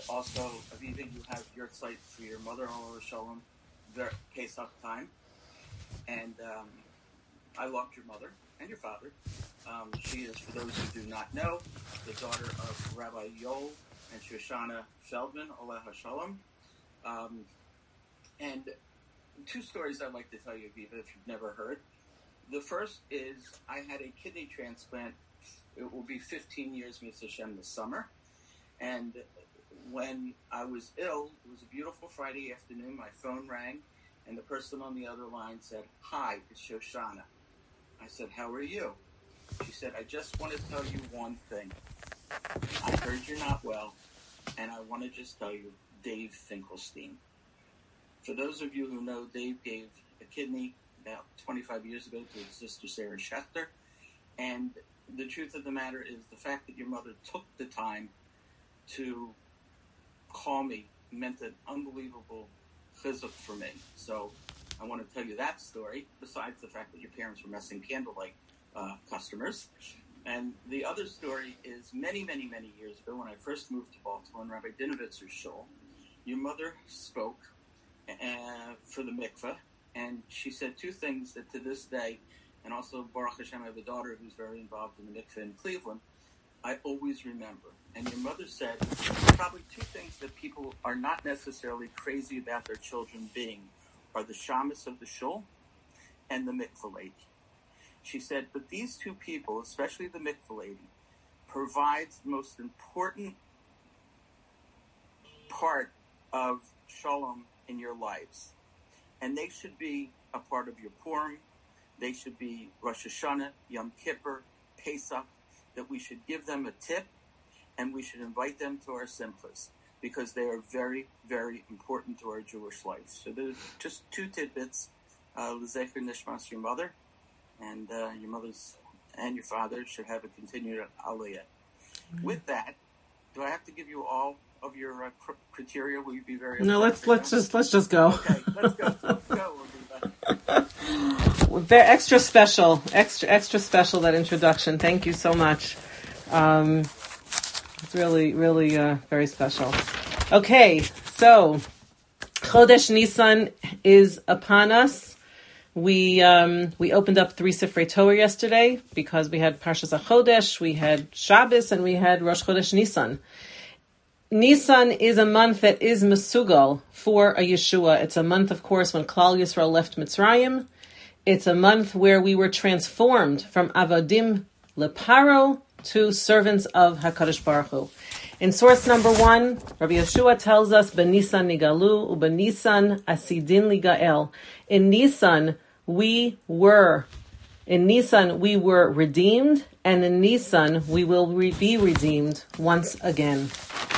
also, Aviva, you have your site for your mother-in-law, Shalom, their Pesach time. And I loved your mother and your father. She is, for those who do not know, the daughter of Rabbi Yoel and Shoshana Feldman, Aleha Shalom. And two stories I'd like to tell you, Aviva, if you've never heard. The first is I had a kidney transplant. It will be 15 years, Mitzvah Hashem, this summer. And when I was ill, it was a beautiful Friday afternoon, my phone rang, and the person on the other line said, "Hi, it's Shoshana." I said, "How are you?" She said, "I just want to tell you one thing. I heard you're not well, and I want to just tell you, Dave Finkelstein." For those of you who know, Dave gave a kidney about 25 years ago to his sister Sarah Schechter. And the truth of the matter is the fact that your mother took the time to call me meant an unbelievable chizuk for me. So I want to tell you that story, besides the fact that your parents were Messing Candlelight customers. And the other story is many, many, many years ago when I first moved to Baltimore in Rabbi Dinovitzer's shul, your mother spoke for the mikveh, and she said two things that to this day, and also Baruch Hashem, I have a daughter who's very involved in the mikveh in Cleveland, I always remember. And your mother said probably two things that people are not necessarily crazy about their children being are the shamus of the shul and the mikveh lady. She said, but these two people, especially the mikveh lady, provides the most important part of shalom in your lives. And they should be a part of your Purim. They should be Rosh Hashanah, Yom Kippur, Pesach, that we should give them a tip and we should invite them to our simchas because they are very, very important to our Jewish life. So there's just two tidbits. L'zecher nishmas, your mother, and your mother's and your father should have a continued aliyah. Mm-hmm. With that, do I have to give you all of your criteria? Will you be very no? Let's just go. Okay, let's go. Go. They're extra special that introduction. Thank you so much. It's really, really very special. Okay, so Chodesh Nisan is upon us. We opened up 3 Sifrei Torah yesterday because we had Parshas HaChodesh, we had Shabbos, and we had Rosh Chodesh Nisan. Nisan is a month that is Mesugal for a Yeshua. It's a month, of course, when Klal Yisrael left Mitzrayim. It's a month where we were transformed from Avadim Leparo to servants of HaKadosh Baruch Hu. In source number 1, Rabbi Yeshua tells us, "Benisan nigalu, ubenisan asidin ligael." In Nisan we were redeemed, and in Nisan we will be redeemed once again.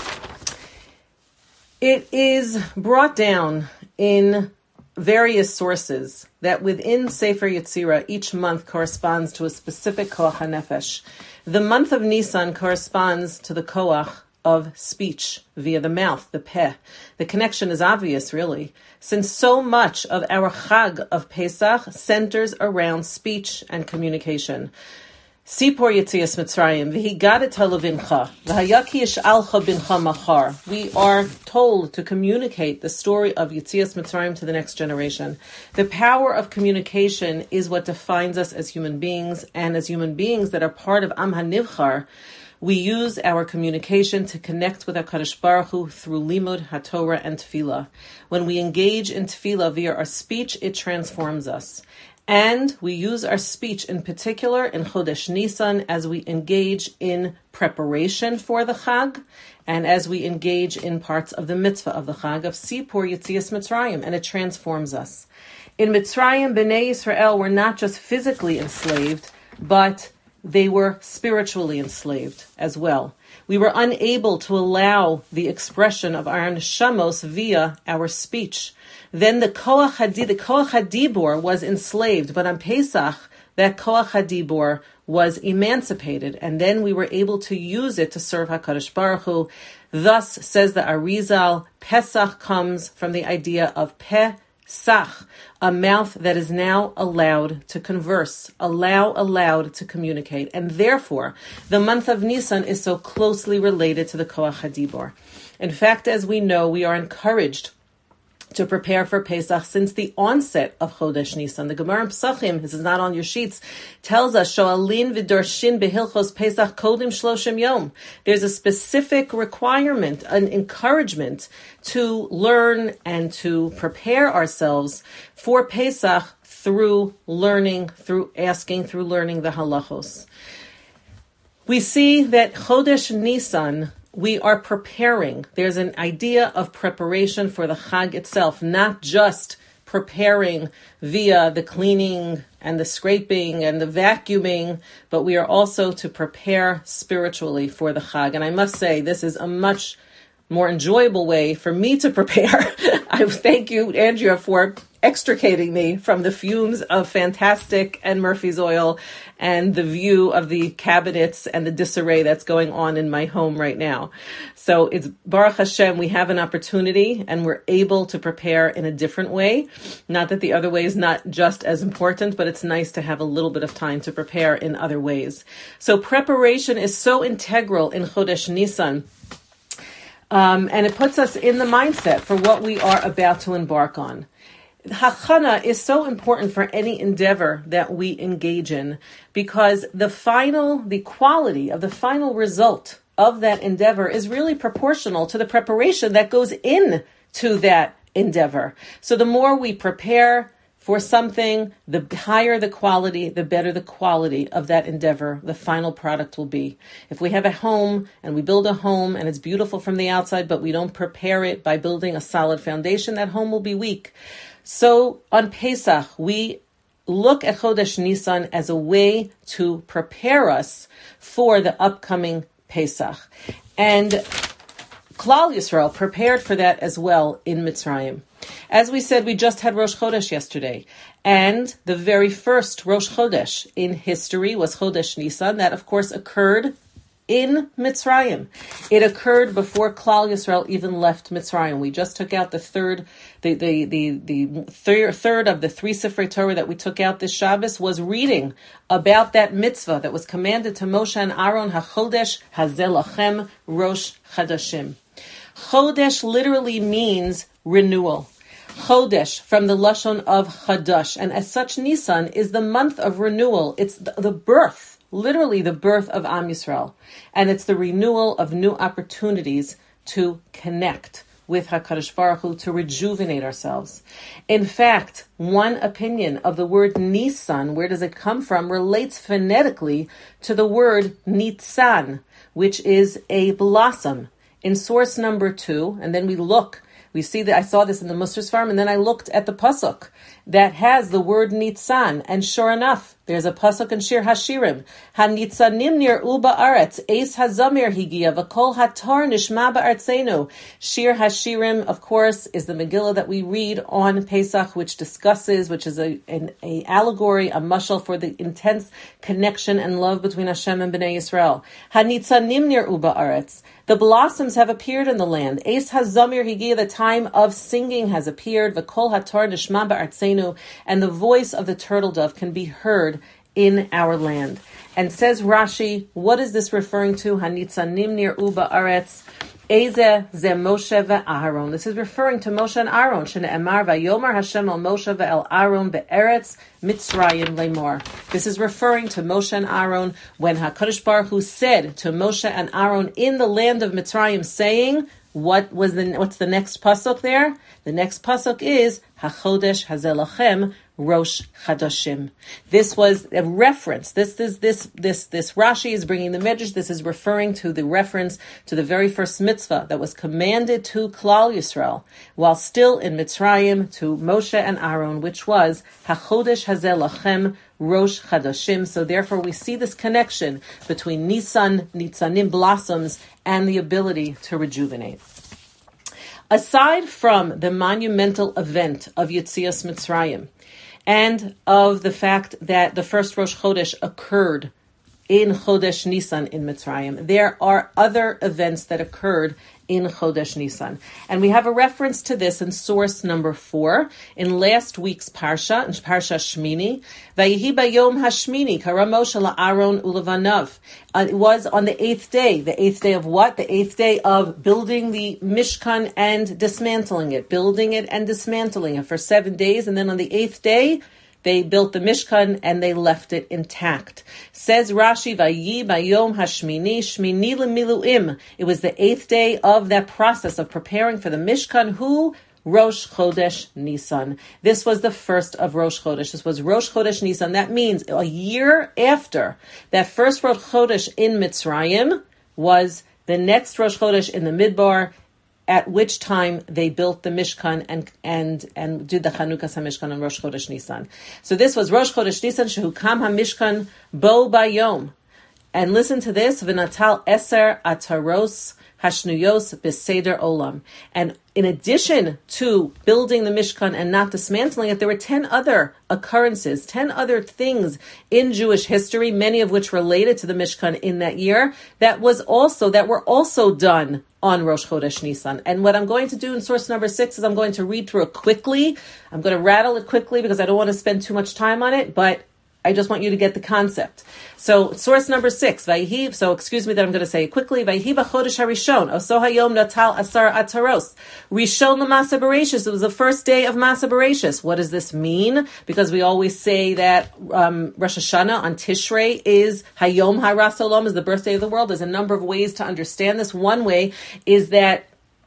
It is brought down in various sources that within Sefer Yetzirah, each month corresponds to a specific koach hanefesh. The month of Nisan corresponds to the koach of speech via the mouth, the peh. The connection is obvious, really, since so much of our Chag of Pesach centers around speech and communication. Sipor Yetzias Mitzrayim, v'higadet halevincha, v'hayaki yish'alcha bincha machar. We are told to communicate the story of Yetzias Mitzrayim to the next generation. The power of communication is what defines us as human beings, and as human beings that are part of Am HaNivchar, we use our communication to connect with HaKadosh Baruch Hu through Limud, HaTorah, and Tefillah. When we engage in Tefillah via our speech, it transforms us. And we use our speech in particular in Chodesh Nisan as we engage in preparation for the Chag and as we engage in parts of the mitzvah of the Chag of Sipur Yetzias Mitzrayim, and it transforms us. In Mitzrayim, Bnei Yisrael were not just physically enslaved, but they were spiritually enslaved as well. We were unable to allow the expression of our neshamos via our speech. Then the koach hadibor was enslaved, but on Pesach, that koach hadibor was emancipated, and then we were able to use it to serve HaKadosh Baruch Hu. Thus, says the Arizal, Pesach comes from the idea of Pesach, a mouth that is now allowed to converse, allowed to communicate, and therefore, the month of Nisan is so closely related to the koach hadibor. In fact, as we know, we are encouraged to prepare for Pesach since the onset of Chodesh Nisan. The Gemara in Pesachim, this is not on your sheets, tells us, Shoalin v'dorshin behilchos Pesach kodim shloshim yom. There's a specific requirement, an encouragement to learn and to prepare ourselves for Pesach through learning, through asking, through learning the halachos. We see that Chodesh Nisan, we are preparing. There's an idea of preparation for the Chag itself, not just preparing via the cleaning and the scraping and the vacuuming, but we are also to prepare spiritually for the Chag. And I must say, this is a much more enjoyable way for me to prepare. I thank you, Andrea, for extricating me from the fumes of Fantastic and Murphy's Oil and the view of the cabinets and the disarray that's going on in my home right now. So it's Baruch Hashem, we have an opportunity and we're able to prepare in a different way. Not that the other way is not just as important, but it's nice to have a little bit of time to prepare in other ways. So preparation is so integral in Chodesh Nisan. And it puts us in the mindset for what we are about to embark on. Hachana is so important for any endeavor that we engage in because the quality of the final result of that endeavor is really proportional to the preparation that goes into that endeavor. So the more we prepare for something, the higher the quality, the better the quality of that endeavor, the final product will be. If we have a home and we build a home and it's beautiful from the outside, but we don't prepare it by building a solid foundation, that home will be weak. So on Pesach, we look at Chodesh Nisan as a way to prepare us for the upcoming Pesach. And Klal Yisrael prepared for that as well in Mitzrayim. As we said, we just had Rosh Chodesh yesterday. And the very first Rosh Chodesh in history was Chodesh Nisan. That, of course, occurred in Mitzrayim. It occurred before Klal Yisrael even left Mitzrayim. We just took out the third of the three Sifrei Torah that we took out this Shabbos was reading about that mitzvah that was commanded to Moshe and Aaron, HaChodesh Hazeh Lachem Rosh Chadashim. Chodesh literally means renewal. Chodesh from the Lashon of Chadash. And as such, Nisan is the month of renewal. It's the birth, literally the birth of Am Yisrael. And it's the renewal of new opportunities to connect with HaKadosh Baruch Hu, to rejuvenate ourselves. In fact, one opinion of the word Nisan, where does it come from, relates phonetically to the word Nitzan, which is a blossom. In source number 2, and then we see that I saw this in the Musar's farm, and then I looked at the pasuk that has the word Nitzan, and sure enough, there's a pasuk in Shir Hashirim. HaNitzanim nir'u ba'aretz, Eis HaZamir higia, v'kol hatar nishma ba'artzenu. Shir Hashirim, of course, is the Megillah that we read on Pesach, which is an allegory, a mashal for the intense connection and love between Hashem and Bnei Yisrael. HaNitzanim nir'u ba'aretz. The blossoms have appeared in the land. Eis HaZamir higia, the time of singing has appeared. V'kol hatar nishma ba'artzenu, and the voice of the turtle dove can be heard in our land. And says Rashi, what is this referring to? Hanitzanim nir'u ba'aretz, Eze ze Moshe ve'Aaron. This is referring to Moshe and Aaron. Shene'emar va'yomer Hashem el Moshe ve'el Aaron be'eretz Mitzrayim lemor. This is referring to Moshe and Aaron when HaKadosh Baruch Hu said to Moshe and Aaron in the land of Mitzrayim, saying, what's the next pasuk there? The next pasuk is HaChodesh Hazeh Lachem Rosh Chadashim. This was a reference. This Rashi is bringing the Medrash. This is referring to the reference to the very first mitzvah that was commanded to Klal Yisrael while still in Mitzrayim to Moshe and Aaron, which was HaChodesh Hazeh Lachem Rosh Chadashim. So therefore we see this connection between Nitzanim blossoms and the ability to rejuvenate. Aside from the monumental event of Yetzias Mitzrayim, and of the fact that the first Rosh Chodesh occurred in Chodesh Nisan in Mitzrayim, there are other events that occurred in Chodesh Nisan. And we have a reference to this in source number 4 in last week's Parsha, in Parsha Shmini. Vayihi bayom hashmini kara Moshe la'Aaron u'levanav. It was on the 8th day. The 8th day of what? The 8th day of building the Mishkan and dismantling it. Building it and dismantling it for 7 days. And then on the 8th day, they built the Mishkan and they left it intact. Says Rashi, Vayi bayom hashmini, shmini lemiluim. It was the 8th day of that process of preparing for the Mishkan. Who? Rosh Chodesh Nisan. This was the first of Rosh Chodesh. This was Rosh Chodesh Nisan. That means a year after that first Rosh Chodesh in Mitzrayim was the next Rosh Chodesh in the Midbar, at which time they built the Mishkan and did the Chanukas HaMishkan on Rosh Chodesh Nisan. So this was Rosh Chodesh Nisan, Shehukam HaMishkan Bo Bayom. And listen to this, V'natal Eser Ataros Hashnuyos Beseder Olam. And in addition to building the Mishkan and not dismantling it, there were 10 other occurrences, 10 other things in Jewish history, many of which related to the Mishkan in that year, that were also done on Rosh Chodesh Nisan. And what I'm going to do in source number 6 is I'm going to read through it quickly. I'm going to rattle it quickly because I don't want to spend too much time on it, but I just want you to get the concept. So, source number 6, Vayhi, so excuse me that I'm going to say it quickly, Vayhi b'chodesh harishon, oso hayom natal asar ataros, rishon l'masa bereshis, it was the first day of Masa Bereshis. What does this mean? Because we always say that Rosh Hashanah on Tishrei is Hayom Haras Olam, is the birthday of the world. There's a number of ways to understand this. One way is that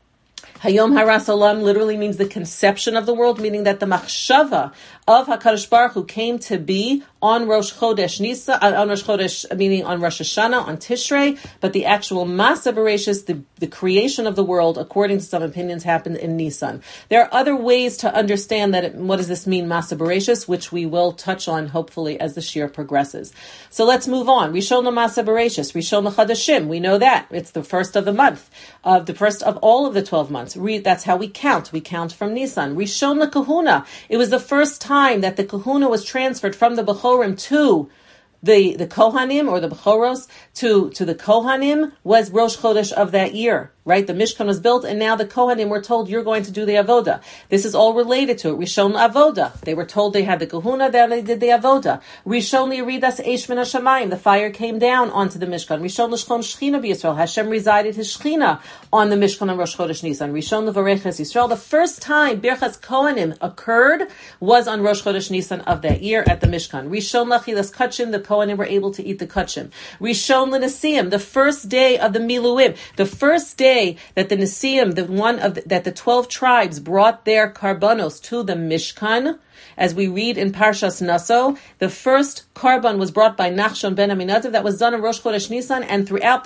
Hayom Haras Olam literally means the conception of the world, meaning that the machshava of HaKadosh Baruch Hu came to be on Rosh Chodesh Nisan, on Rosh Chodesh, meaning on Rosh Hashanah, on Tishrei, but the actual Masa Bereshis, the creation of the world, according to some opinions, happened in Nisan. There are other ways to understand that. What does this mean, Masa Bereshis, which we will touch on, hopefully, as the Shir progresses. So let's move on. Rishon Masa Bereshis, Rishon Chadashim, we know that. It's the first of the month, the first of all of the 12 months. That's how we count. We count from Nisan. Rishon Kahuna, it was the first time that the kahuna was transferred from the Bechorim to the Kohanim, or the Bechoros, to the Kohanim, was Rosh Chodesh of that year. Right? The Mishkan was built, and now the Kohanim were told, you're going to do the Avoda. This is all related to it. Rishon Avoda. They were told they had the Kahuna, then they did the Avoda. Rishon Yiridas Eish Min HaShamayim. The fire came down onto the Mishkan. Rishon L'Shchon Shechina B'Yisrael. Hashem resided His Shechina on the Mishkan on Rosh Chodesh Nisan. Rishon L'Vareches Yisrael. The first time Birchas Kohanim occurred was on Rosh Chodesh Nisan of that year at the Mishkan. Rishon L'Achilas Kachim. The Kohanim were able to eat the Kachim. Rishon L'Nesiim. The first day of the Miluim. The first day that the Nesiim, that the 12 tribes brought their karbanos to the Mishkan, as we read in Parshas Naso, the first karban was brought by Nachshon ben Aminadav. That was done on Rosh Chodesh Nisan, and throughout the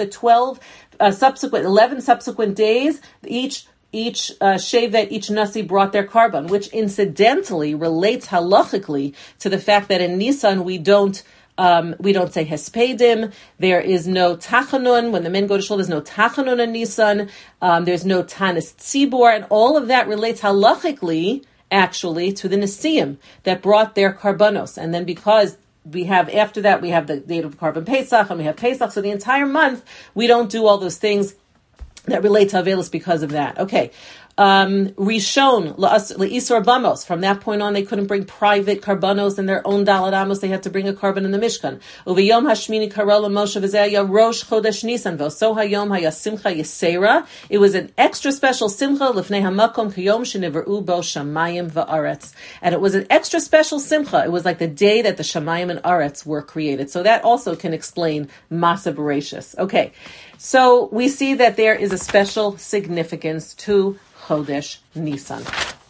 11 subsequent days, each Shevet, each Nasi brought their karban, which incidentally relates halachically to the fact that in Nisan we don't say hespedim. There is no tachanun. When the men go to shul, there's no tachanun in Nisan. There's no tanis tzibor, and all of that relates halachically, actually, to the Nesiim that brought their karbanos. And then because we have, after that, we have the date of Karban Pesach, and we have Pesach, so the entire month, we don't do all those things that relate to Avelis because of that. Okay. Rishon le'isor bamos. From that point on, they couldn't bring private karbanos in their own dalad amos. They had to bring a karban in the Mishkan. Uviyom hashmini karola Moshe v'zeh Rosh Chodesh Nisan v'oso hayom haya simcha yisera. It was an extra special simcha lifnei hamakom kiyom sheniveru bo shamayim va'aretz. And it was an extra special simcha. It was like the day that the shamayim and aretz were created. So that also can explain Masa Bereshis. Okay, so we see that there is a special significance to Chodesh Nisan.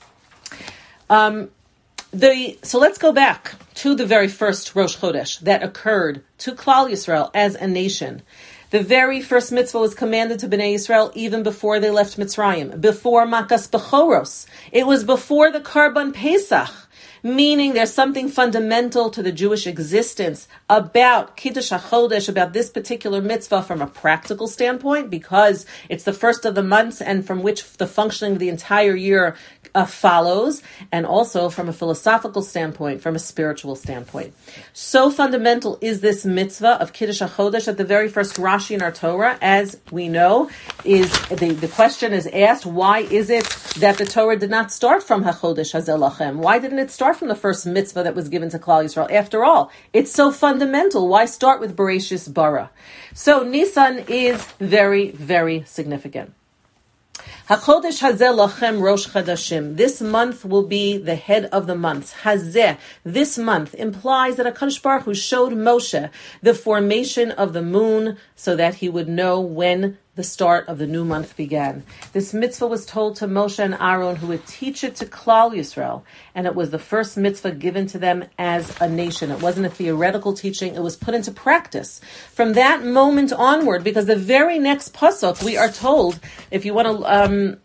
So let's go back to the very first Rosh Chodesh that occurred to Klal Yisrael as a nation. The very first mitzvah was commanded to Bnei Yisrael even before they left Mitzrayim, before Makas Bechoros. It was before the Karban Pesach. meaning there's something fundamental to the Jewish existence about Kiddush HaChodesh, about this particular mitzvah from a practical standpoint, because it's the first of the months and from which the functioning of the entire year follows, and also from a philosophical standpoint, from a spiritual standpoint. So fundamental is this mitzvah of Kiddush HaChodesh that the very first Rashi in our Torah, as we know, is the question is asked, why is it that the Torah did not start from HaChodesh Hazeh Lachem? Why didn't it start from the first mitzvah that was given to Klal Yisrael? After all, it's so fundamental. Why start with Bereshis Bara? So Nisan is very, very significant. HaChodesh Hazeh Lachem Rosh Chadashim. This month will be the head of the months. Hazeh, this month, implies that HaKadosh Baruch Hu showed Moshe the formation of the moon so that he would know when the start of the new month began. This mitzvah was told to Moshe and Aaron, who would teach it to Klal Yisrael, and it was the first mitzvah given to them as a nation. It wasn't a theoretical teaching, it was put into practice from that moment onward, because the very next pasuk we are told, if you want to,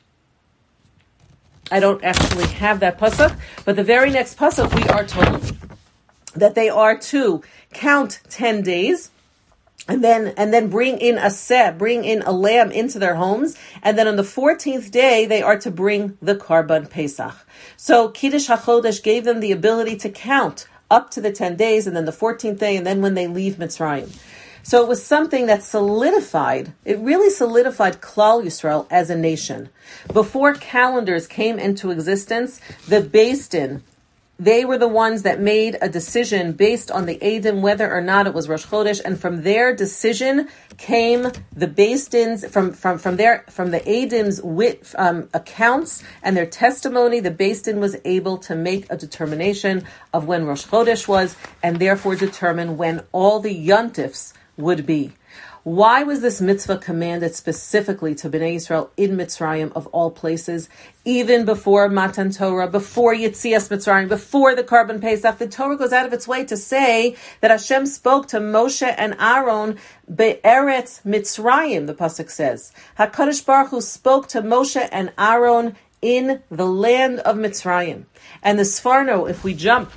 I don't actually have that pasuk, but the very next pasuk we are told that they are to count 10 days, and then bring in a lamb into their homes, and then on the 14th day they are to bring the Karban Pesach. So Kiddush HaChodesh gave them the ability to count up to the 10 days, and then the 14th day, and then when they leave Mitzrayim. So it was something that really solidified Klal Yisrael as a nation. Before calendars came into existence, the Beis Din, they were the ones that made a decision based on the Eidim, whether or not it was Rosh Chodesh, and from their decision came the Beis Din's, from the Eidim's accounts and their testimony, the Beis Din was able to make a determination of when Rosh Chodesh was, and therefore determine when all the Yontifs would be. Why was this mitzvah commanded specifically to Bnei Yisrael in Mitzrayim of all places? Even before Matan Torah, before Yetzias Mitzrayim, before the Karban Pesach, the Torah goes out of its way to say that Hashem spoke to Moshe and Aaron be'eretz Mitzrayim, the pasuk says. HaKadosh Baruch Hu spoke to Moshe and Aaron in the land of Mitzrayim. And the Sforno, if we jump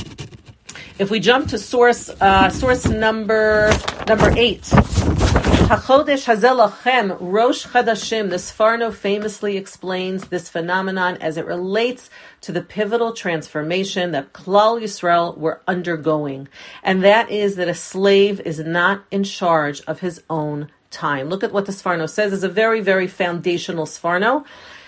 to source number 8. HaChodesh Hazeh Lachem Rosh Chadashim. The Sforno famously explains this phenomenon as it relates to the pivotal transformation that Klal Yisrael were undergoing. And that is that a slave is not in charge of his own time. Look at what the Sforno says. It's a very, very foundational Sforno.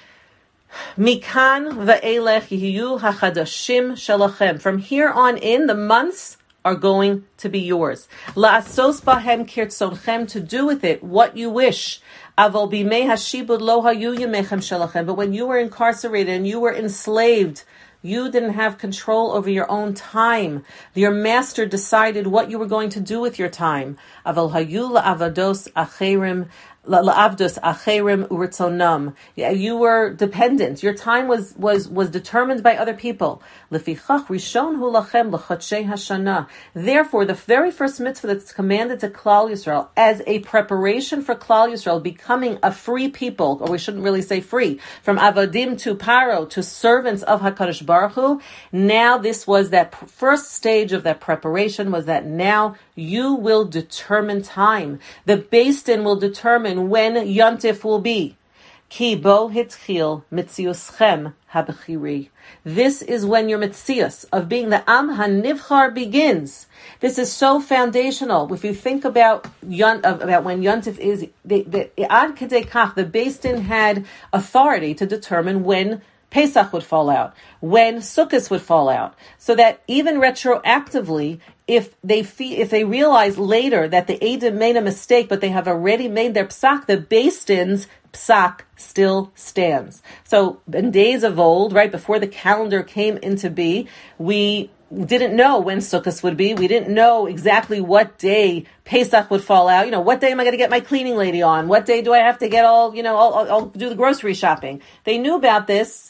Mikan va'elech yiyu hachadashim shalachem. From here on in, the months are going to be yours. La'asos bahem kirtzonchem, to do with it what you wish. Avol bimei hashibud lo hayu yemechem shalachem. But when you were incarcerated and you were enslaved, you didn't have control over your own time. Your master decided what you were going to do with your time. Avol hayu la'avados acherim. La'avdos acherim uritzonam. You were dependent. Your time was determined by other people. Lefichach rishon hu lachem l'chotshei hashana. Therefore, the very first mitzvah that's commanded to Klal Yisrael as a preparation for Klal Yisrael becoming a free people, or we shouldn't really say free, from avadim to paro, to servants of HaKadosh Baruch Hu. Now this was that first stage of that preparation, was that now you will determine time. The Beis Din will determine when Yontif will be. Ki bo hitchil mitziuschem habechiri. This is when your mitzius of being the Am HaNivchar begins. This is so foundational. If you think about when Yontif is, Ad Kedei Kach, the Beis Din had authority to determine when Pesach would fall out, when Sukkot would fall out, so that even retroactively, if they realize later that the Eidim made a mistake, but they have already made their psak, the Beis Din's psak still stands. So in days of old, right before the calendar came into be, we didn't know when Sukkot would be. We didn't know exactly what day Pesach would fall out. What day am I going to get my cleaning lady on? What day do I have to get I'll do the grocery shopping. They knew about this.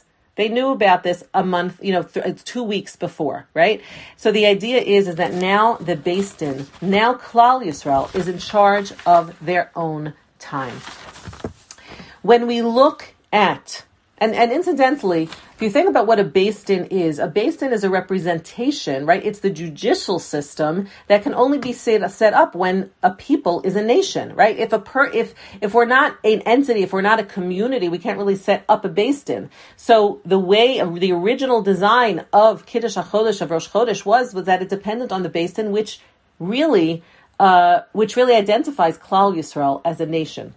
A month, 2 weeks before, right? So the idea is that now the Beis Din, now Klal Yisrael is in charge of their own time. When we look at, and incidentally, you think about what a Beis Din is a representation, right? It's the judicial system that can only be set up when a people is a nation, right? If we're not an entity, if we're not a community, we can't really set up a Beis Din. So the way of the original design of Kiddush HaChodesh, of Rosh Chodesh, was that it depended on the Beis Din, which really identifies Klal Yisrael as a nation.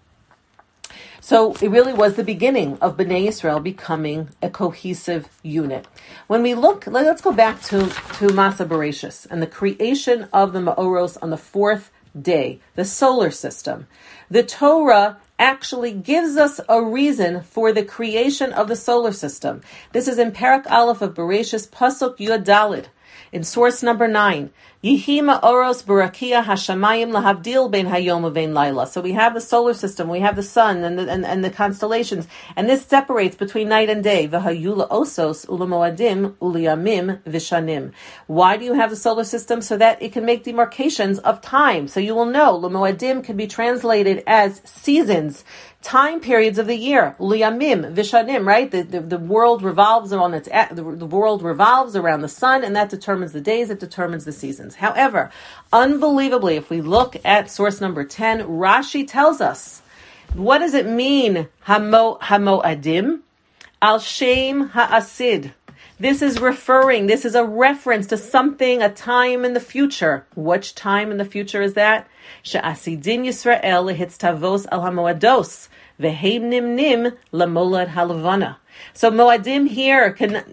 So it really was the beginning of Bnei Yisrael becoming a cohesive unit. When we look, let's go back to Masa Bereshis and the creation of the Ma'oros on the fourth day, the solar system. The Torah actually gives us a reason for the creation of the solar system. This is in Parak Aleph of Bereshis, Pasuk Yud Daled, in source number 9. Yihi ma'oros barakia hashamayim lahavdil ben hayom uvein laila. So we have the solar system, we have the sun and the constellations, and this separates between night and day. V'hayu la'osos ulamoadim uliyamim vishanim. Why do you have the solar system? So that it can make demarcations of time. So you will know lamoadim can be translated as seasons, time periods of the year. Uliyamim vishanim, right? The world revolves around the world revolves around the sun, and that determines the days. It determines the seasons. However, unbelievably, if we look at source number 10, Rashi tells us, what does it mean, hamoadim? Al shem ha'asid. This is a reference to something, a time in the future. Which time in the future is that? She'asidin Yisrael lehitztavos al hamoados, veheim nimnim lamolad halavana. So moadim here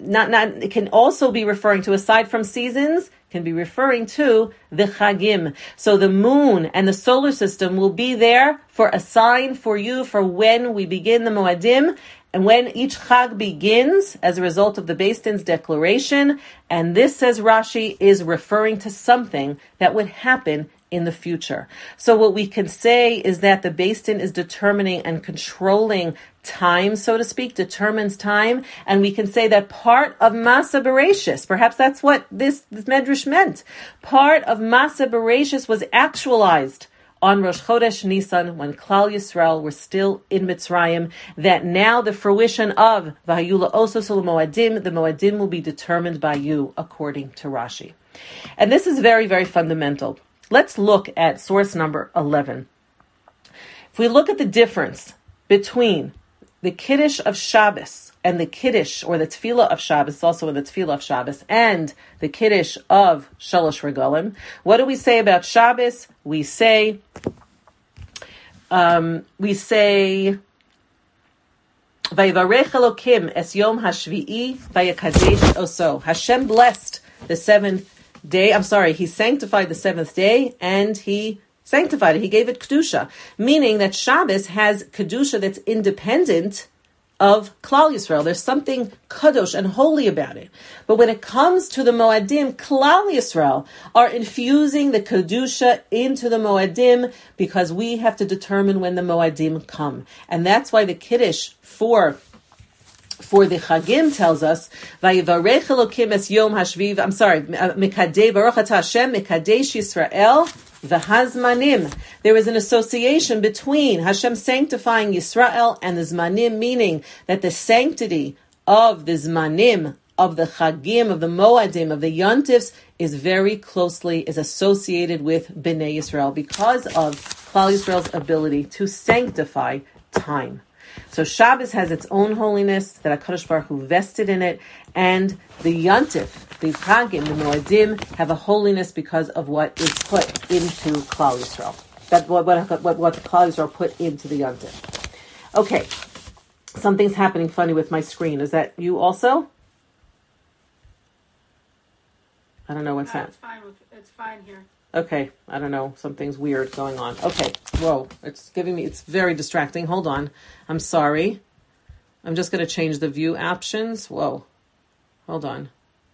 can also be referring to, aside from seasons, can be referring to the chagim. So the moon and the solar system will be there for a sign for you for when we begin the moadim, and when each chag begins as a result of the Beis Din's declaration. And this, says Rashi, is referring to something that would happen in the future. So what we can say is that the Beis Din is determining and controlling time, so to speak, determines time, and we can say that part of Masa Bereshis, perhaps that's what this Medrash meant, part of Masa Bereshis was actualized on Rosh Chodesh Nisan, when Klal Yisrael were still in Mitzrayim, that now the fruition of V'hayu la'osos u'lemoadim, the Moadim will be determined by you, according to Rashi. And this is very, very fundamental. Let's look at source number 11. If we look at the difference between the Kiddush of Shabbos and the Kiddush, or the Tefillah of Shabbos, also in the Tefillah of Shabbos, and the Kiddush of Shalosh Regalim, what do we say about Shabbos? We say, Vayivarech Elokim es Yom HaShvi'i Vayikadesh Oso. Hashem blessed the seventh day. He sanctified the seventh day, and he sanctified it. He gave it Kedusha, meaning that Shabbos has Kedusha that's independent of Klal Yisrael. There's something kadosh and holy about it. But when it comes to the Moadim, Klal Yisrael are infusing the Kedusha into the Moadim, because we have to determine when the Moadim come. And that's why the Kiddush for the Chagim tells us, Vayivarech Elokim es Yom HaShviv, Mikadei Baruch Atah Hashem, Mikadesh Yisrael, V'hazmanim. There is an association between Hashem sanctifying Yisrael and the Zmanim, meaning that the sanctity of the Zmanim, of the Chagim, of the Moadim, of the Yontifs, is very closely associated with Bnei Yisrael because of Klal Yisrael's ability to sanctify time. So Shabbos has its own holiness that HaKadosh Baruch Hu vested in it, and the Yontif, the Chagim, the Moadim, have a holiness because of what is put into Klal Yisrael. That's what Klal Yisrael put into the Yontif. Okay, something's happening funny with my screen. Is that you also? I don't know what's happening. It's fine here. Okay, I don't know. Something's weird going on. Okay, whoa, it's very distracting. Hold on. I'm sorry. I'm just going to change the view options. Whoa, hold on.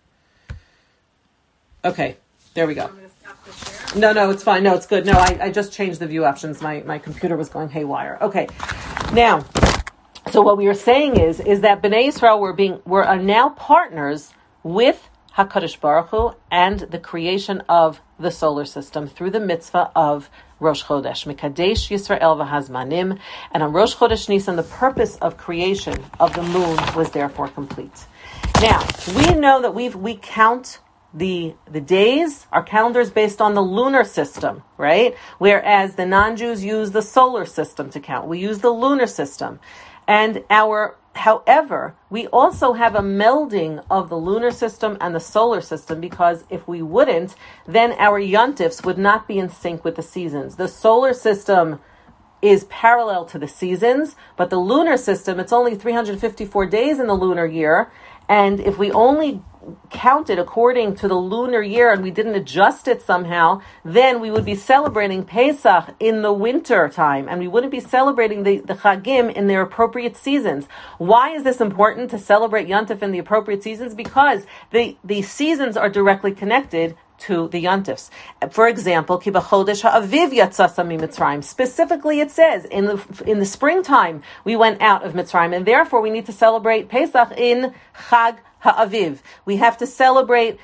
Okay, there we go. No, it's fine. No, it's good. No, I just changed the view options. My computer was going haywire. Okay, now, so what we were saying is that Bnei Yisrael are now partners with HaKadosh Baruch Hu and the creation of the solar system through the mitzvah of Rosh Chodesh, Mekadesh Yisrael v'Hazmanim, and on Rosh Chodesh Nisan, the purpose of creation of the moon was therefore complete. Now, we know that we count the days, our calendar is based on the lunar system, right? Whereas the non-Jews use the solar system to count. We use the lunar system. And however, we also have a melding of the lunar system and the solar system, because if we wouldn't, then our yontifs would not be in sync with the seasons. The solar system is parallel to the seasons, but the lunar system, it's only 354 days in the lunar year. And if we only counted according to the lunar year and we didn't adjust it somehow, then we would be celebrating Pesach in the winter time, and we wouldn't be celebrating the Chagim in their appropriate seasons. Why is this important to celebrate Yontif in the appropriate seasons? Because the seasons are directly connected to the Yontifs. For example, Ki b'chodesh ha'aviv yatzasa miMitzrayim. Specifically, it says in the springtime we went out of Mitzrayim, and therefore we need to celebrate Pesach in Chag Ha'aviv. We have to celebrate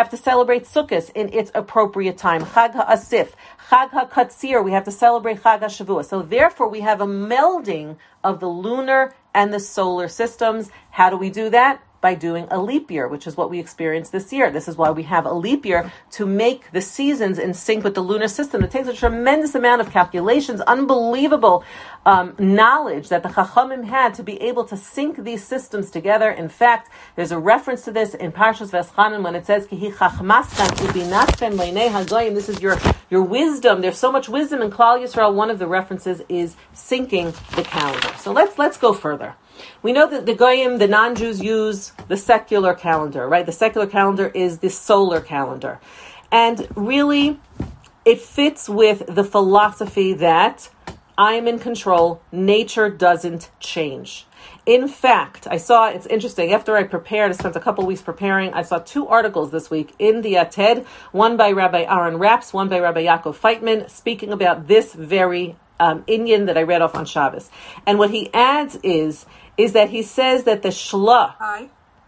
Sukkot in its appropriate time. Chag Ha'asif, Chag HaKatzir. We have to celebrate Chag HaShavua. So therefore, we have a melding of the lunar and the solar systems. How do we do that? By doing a leap year, which is what we experienced this year. This is why we have a leap year, to make the seasons in sync with the lunar system. It takes a tremendous amount of calculations, unbelievable knowledge that the Chachamim had to be able to sync these systems together. In fact, there's a reference to this in Parshas Veschanan when it says, Ki hi chachmaskan ubinaskan leinei hagoyim. This is your wisdom. There's so much wisdom in Klal Yisrael. One of the references is syncing the calendar. So let's go further. We know that the Goyim, the non-Jews, use the secular calendar, right? The secular calendar is the solar calendar. And really, it fits with the philosophy that I am in control, nature doesn't change. In fact, it's interesting, after I spent a couple weeks preparing, I saw 2 articles this week in the Yated, one by Rabbi Aaron Rapps, one by Rabbi Yaakov Feitman, speaking about this very inyan that I read off on Shabbos. And what he adds is that he says that the Shla... Hi.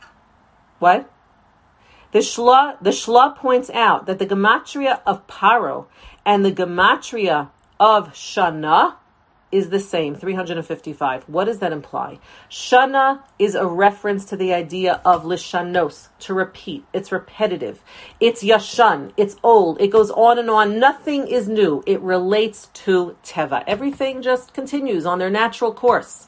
What? The Shla points out that the gematria of Paro and the gematria of Shana is the same, 355. What does that imply? Shana is a reference to the idea of lishanos, to repeat. It's repetitive. It's yashan. It's old. It goes on and on. Nothing is new. It relates to teva. Everything just continues on their natural course.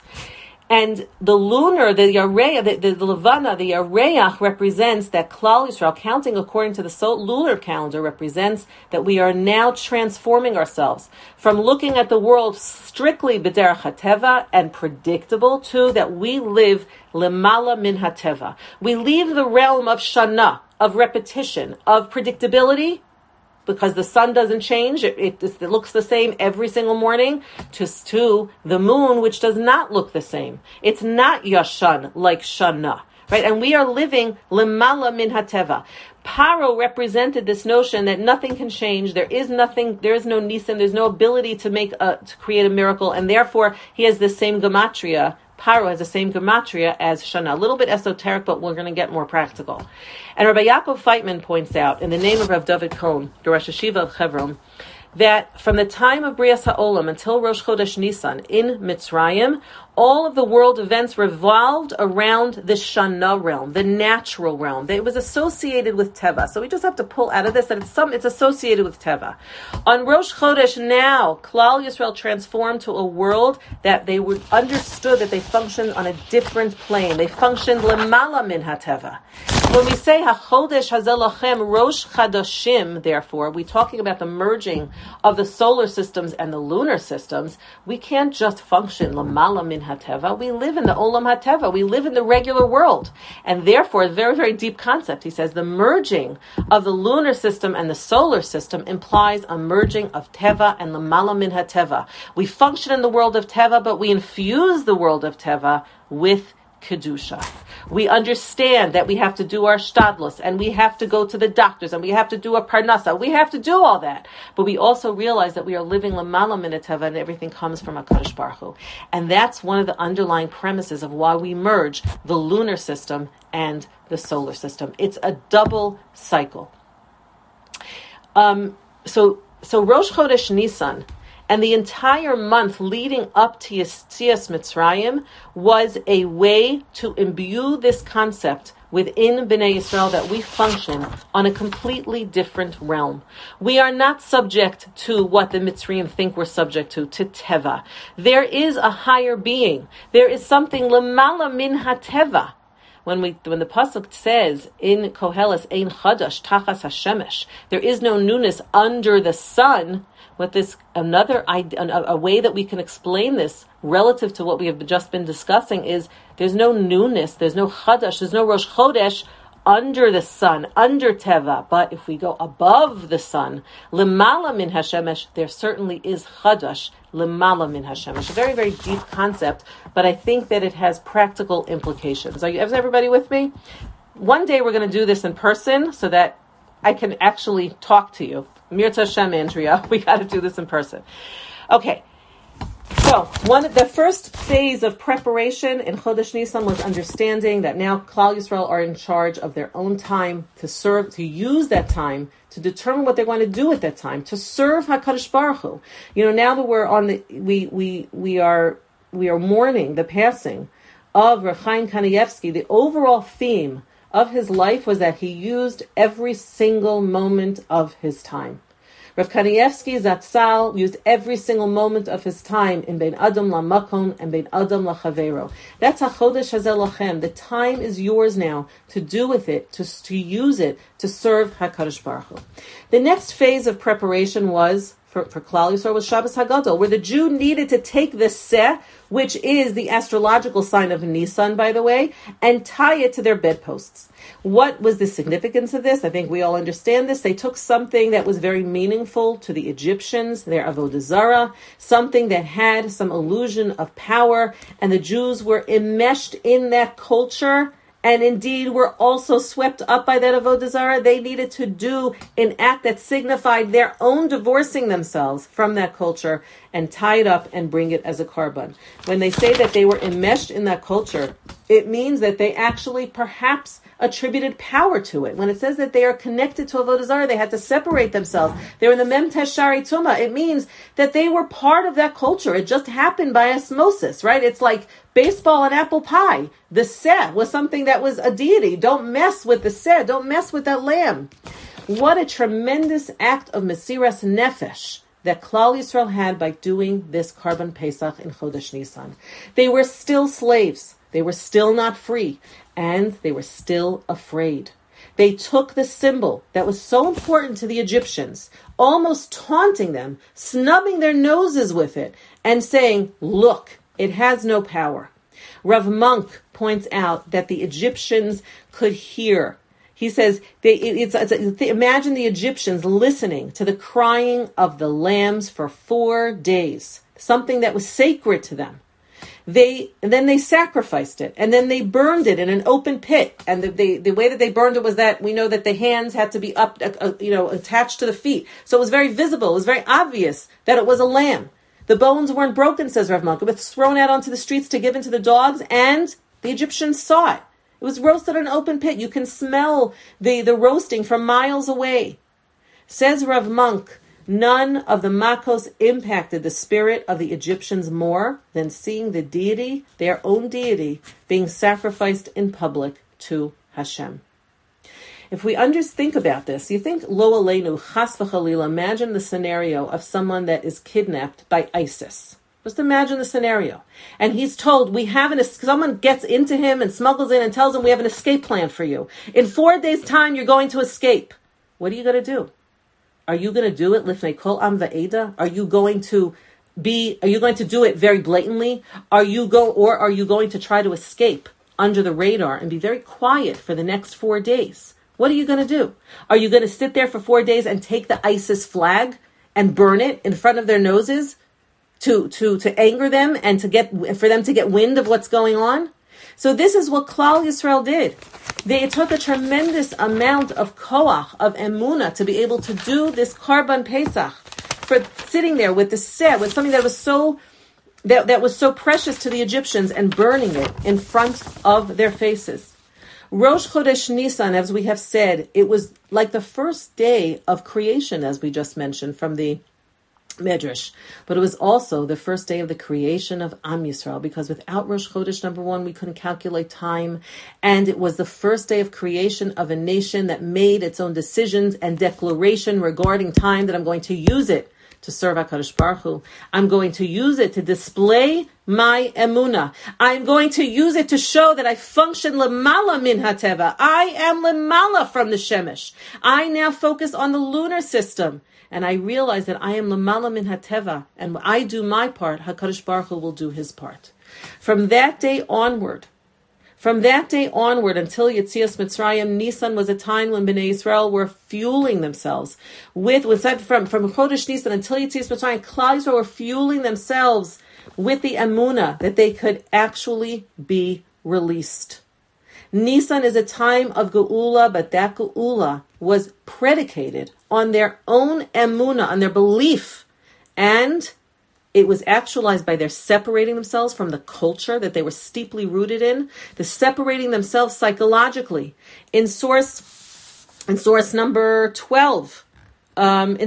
And the lunar, the Yareach, the Levana, the Yareach represents that Klal Yisrael, counting according to the lunar calendar, represents that we are now transforming ourselves from looking at the world strictly b'derech hateva and predictable to that we live lemala min hateva. We leave the realm of shana, of repetition, of predictability, because the sun doesn't change, it looks the same every single morning, to the moon, which does not look the same. It's not yashan like shana, right? And we are living lemala min hateva. Paro represented this notion that nothing can change. There is no nisan. There's no ability to create a miracle, and therefore he has the same gematria. Paro has the same gematria as Shana. A little bit esoteric, but we're going to get more practical. And Rabbi Yaakov Feitman points out, in the name of Rav David Cohen, the Rosh Hashiva of Hebron, that from the time of Brias HaOlam until Rosh Chodesh Nisan in Mitzrayim, all of the world events revolved around the Shana realm, the natural realm. It was associated with Teva. So we just have to pull out of this that it's associated with Teva. On Rosh Chodesh now, Klal Yisrael transformed to a world that they were understood that they functioned on a different plane. They functioned lemala min hateva. When we say HaChodesh Hazeh Lachem Rosh Chadashim, therefore, we're talking about the merging of the solar systems and the lunar systems. We can't just function lemala min hateva. We live in the olam hateva. We live in the regular world. And therefore, a very, very deep concept. He says the merging of the lunar system and the solar system implies a merging of teva and lemala min hateva. We function in the world of teva, but we infuse the world of teva with kedusha. We understand that we have to do our shtadlus, and we have to go to the doctors, and we have to do a parnasa. We have to do all that. But we also realize that we are living lamala min hateva, and everything comes from HaKadosh Baruch Hu. And that's one of the underlying premises of why we merge the lunar system and the solar system. It's a double cycle. So Rosh Chodesh Nisan and the entire month leading up to Yetzias Mitzrayim was a way to imbue this concept within Bnei Yisrael that we function on a completely different realm. We are not subject to what the Mitzrayim think we're subject to Teva. There is a higher being. There is something lemala min hateva. When the pasuk says in Koheles ein chadash tachas hashemesh, there is no newness under the sun. What this a way that we can explain this relative to what we have just been discussing is there's no newness, there's no chadash, there's no Rosh Chodesh under the sun, under Teva. But if we go above the sun, lemala min hashemesh, there certainly is chadash lemala min hashemesh. A very, very deep concept, but I think that it has practical implications. Is everybody with me? One day we're going to do this in person so that I can actually talk to you. Mirta Hashem, Andrea, we got to do this in person. Okay, so the first phase of preparation in Chodesh Nisan was understanding that now Klal Yisrael are in charge of their own time to serve, to use that time to determine what they're going to do at that time to serve HaKadosh Baruch Hu. Now that we're on we are mourning the passing of Rav Chaim Kanievsky. The overall theme of his life was that he used every single moment of his time. Rav Kanievsky Zatzal used every single moment of his time in Bein Adam LaMakom and Bein Adam LaChavero. That's HaChodesh Hazeh Lachem. The time is yours now to do with it, to use it, to serve HaKadosh Baruch Hu. The next phase of preparation was for Klal Yisrael was Shabbos Hagadol, where the Jew needed to take the Seh, which is the astrological sign of Nisan, by the way, and tie it to their bedposts. What was the significance of this? I think we all understand this. They took something that was very meaningful to the Egyptians, their Avodah Zarah, something that had some illusion of power, and the Jews were enmeshed in that culture, and indeed were also swept up by that Avodah Zarah. They needed to do an act that signified their own divorcing themselves from that culture and tie it up and bring it as a korban. When they say that they were enmeshed in that culture, it means that they actually perhaps attributed power to it. When it says that they are connected to Avodah Zarah, they had to separate themselves. They were in the Mem Tesh Shari Tumah. It means that they were part of that culture. It just happened by osmosis, right? It's like baseball and apple pie. The Seh was something that was a deity. Don't mess with the Seh. Don't mess with that lamb. What a tremendous act of Mesiras Nefesh that Klal Yisrael had by doing this Korban Pesach in Chodesh Nisan. They were still slaves. They were still not free. And they were still afraid. They took the symbol that was so important to the Egyptians, almost taunting them, snubbing their noses with it, and saying, look, it has no power. Rav Monk points out that the Egyptians could hear. He says, imagine the Egyptians listening to the crying of the lambs for 4 days, something that was sacred to them. Then they sacrificed it, and then they burned it in an open pit. And the way that they burned it was that we know that the hands had to be up, attached to the feet. So it was very visible. It was very obvious that it was a lamb. The bones weren't broken, says Rav Monk. It was thrown out onto the streets to give into the dogs, and the Egyptians saw it. It was roasted in an open pit. You can smell the roasting from miles away. Says Rav Monk, none of the Makos impacted the spirit of the Egyptians more than seeing the deity, their own deity, being sacrificed in public to Hashem. If we think about this, you think lo aleinu, chas v'chalila, imagine the scenario of someone that is kidnapped by ISIS. Just imagine the scenario. And he's told, someone gets into him and smuggles in and tells him, we have an escape plan for you. In 4 days' time, you're going to escape. What are you going to do? Are you going to do it lifnei kol am va'eda? Are you going to do it very blatantly? Are you going to try to escape under the radar and be very quiet for the next 4 days? What are you going to do? Are you going to sit there for 4 days and take the ISIS flag and burn it in front of their noses to anger them and for them to get wind of what's going on? So this is what Klal Yisrael did. They took a tremendous amount of koach, of emunah, to be able to do this Karban Pesach, for sitting there with the seh, with something that was so that was so precious to the Egyptians, and burning it in front of their faces. Rosh Chodesh Nisan, as we have said, it was like the first day of creation, as we just mentioned from the Medrash. But it was also the first day of the creation of Am Yisrael, because without Rosh Chodesh, number one, we couldn't calculate time. And it was the first day of creation of a nation that made its own decisions and declaration regarding time, that I'm going to use it to serve HaKadosh Baruch Hu. I'm going to use it to display my emunah. I'm going to use it to show that I function lemala min hateva. I am lemala from the shemesh. I now focus on the lunar system. And I realize that I am lemala min hateva. And when I do my part, HaKadosh Baruch Hu will do his part. From that day onward until Yetzias Mitzrayim, Nisan was a time when Bnei Yisrael were fueling themselves from Chodesh Nisan until Yetzias Mitzrayim, Klal Yisrael were fueling themselves with the emunah that they could actually be released. Nisan is a time of geula, but that geula was predicated on their own emunah, on their belief, and it was actualized by their separating themselves from the culture that they were steeply rooted in, the separating themselves psychologically. In source number 12, the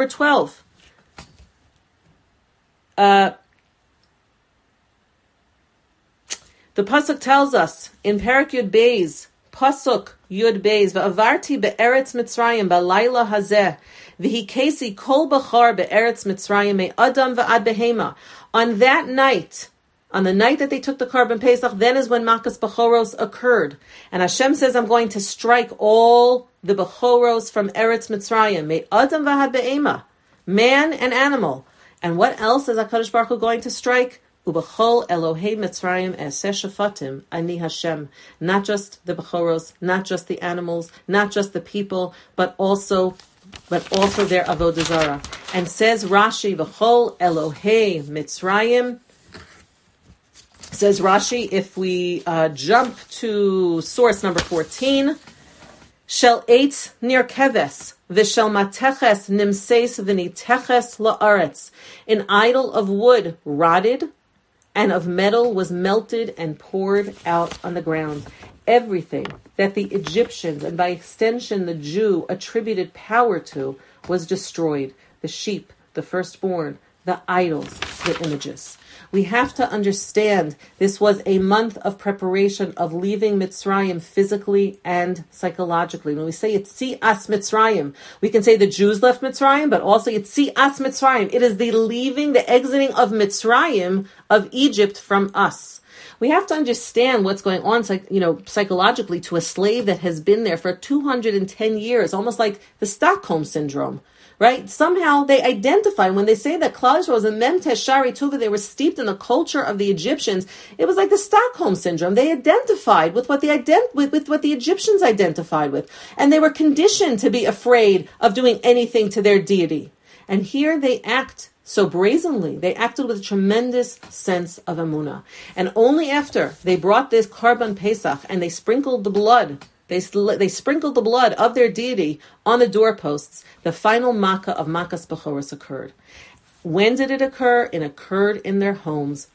pasuk tells us in Perek Yud Beis, pasuk Yud Beis, va'avarti be'eretz Mitzrayim ba'layla hazeh, v'hikesi kol bachar be'eretz Mitzrayim me'adam va'ad behema. On that night, on the night that they took the Karban Pesach, then is when Makas Bechoros occurred. And Hashem says, I'm going to strike all the Bechoros from Eretz Mitzrayim, me'adam va'ad behema, man and animal. And what else is HaKadosh Baruch Hu going to strike? Ubechol Elohei Mitzrayim Eseh Shafatim Ani Hashem. Not just the Bechoros, not just the animals, not just the people, but also their Avodah Zarah. And says Rashi, Bechol Elohei Mitzrayim. Says Rashi, if we jump to source number 14, Shel Eitz Nir Keves, V'shel Mateches Nimseis V'niteches La'aretz. An idol of wood rotted, and of metal was melted and poured out on the ground. Everything that the Egyptians, and by extension the Jew, attributed power to was destroyed. The sheep, the firstborn, the idols, the images. We have to understand this was a month of preparation of leaving Mitzrayim physically and psychologically. When we say Yetzias Mitzrayim, we can say the Jews left Mitzrayim, but also Yetzias Mitzrayim. It is the leaving, the exiting of Mitzrayim, of Egypt, from us. We have to understand what's going on, psychologically, to a slave that has been there for 210 years, almost like the Stockholm Syndrome. Right? Somehow they identify, when they say that Klal Yisrael was a Memtesh Shari Tuva, they were steeped in the culture of the Egyptians. It was like the Stockholm Syndrome. They identified with what with what the Egyptians identified with. And they were conditioned to be afraid of doing anything to their deity. And here they act so brazenly. They acted with a tremendous sense of emunah. And only after they brought this Karban Pesach and they sprinkled the blood, they sprinkled the blood of their deity on the doorposts, the final makkah of Makas Bechoros occurred. When did it occur? It occurred in their homes.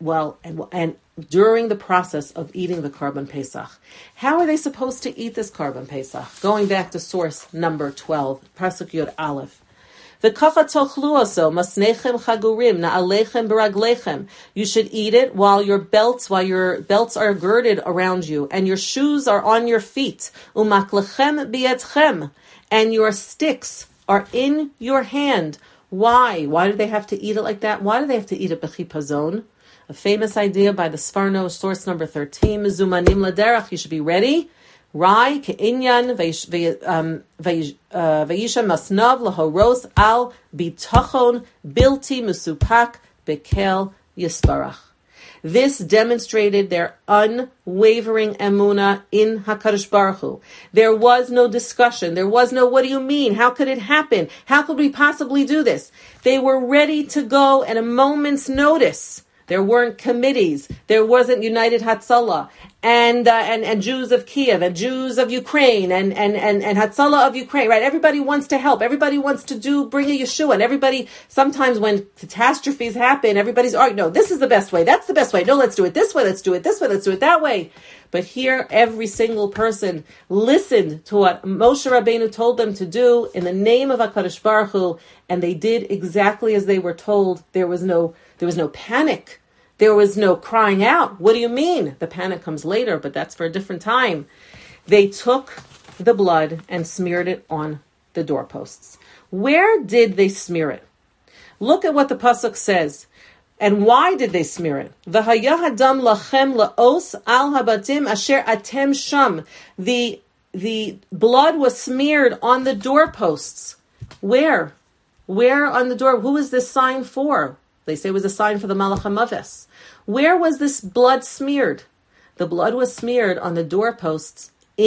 And during the process of eating the Karban Pesach. How are they supposed to eat this Karban Pesach? Going back to source number 12, Pasuk Yud Aleph. V'kafa tochlu oso masnechem chagurim na'alechem beraglechem. You should eat it while your belts are girded around you, and your shoes are on your feet. Umaklechem biyetchem, and your sticks are in your hand. Why? Why do they have to eat it like that? Why do they have to eat it b'chipazon? A famous idea by the Sforno, source number 13. Mezumanim laderach. You should be ready. Rai ke'inyan vayisha masnav lahoros al bitachon bilti musupak bekel yisparach. This demonstrated their unwavering emunah in HaKadosh Baruch Hu. There was no discussion. There was no, what do you mean? How could it happen? How could we possibly do this? They were ready to go at a moment's notice. There weren't committees. There wasn't United Hatzalah and Jews of Kiev and Jews of Ukraine and Hatzalah of Ukraine, right? Everybody wants to help. Everybody wants to bring a Yeshua. And everybody, sometimes when catastrophes happen, everybody's arguing, no, this is the best way. That's the best way. No, let's do it this way. Let's do it this way. Let's do it that way. But here, every single person listened to what Moshe Rabbeinu told them to do in the name of HaKadosh Baruch Hu, and they did exactly as they were told. There was no panic. There was no crying out. What do you mean? The panic comes later, but that's for a different time. They took the blood and smeared it on the doorposts. Where did they smear it? Look at what the pasuk says. And why did they smear it? V'haya hadam lachem laos al habatim asher atem sham. The blood was smeared on the doorposts. Where? Where on the door? Who is this sign for? They say it was a sign for the Malach HaMaves. Where was this blood smeared? The blood was smeared on the doorposts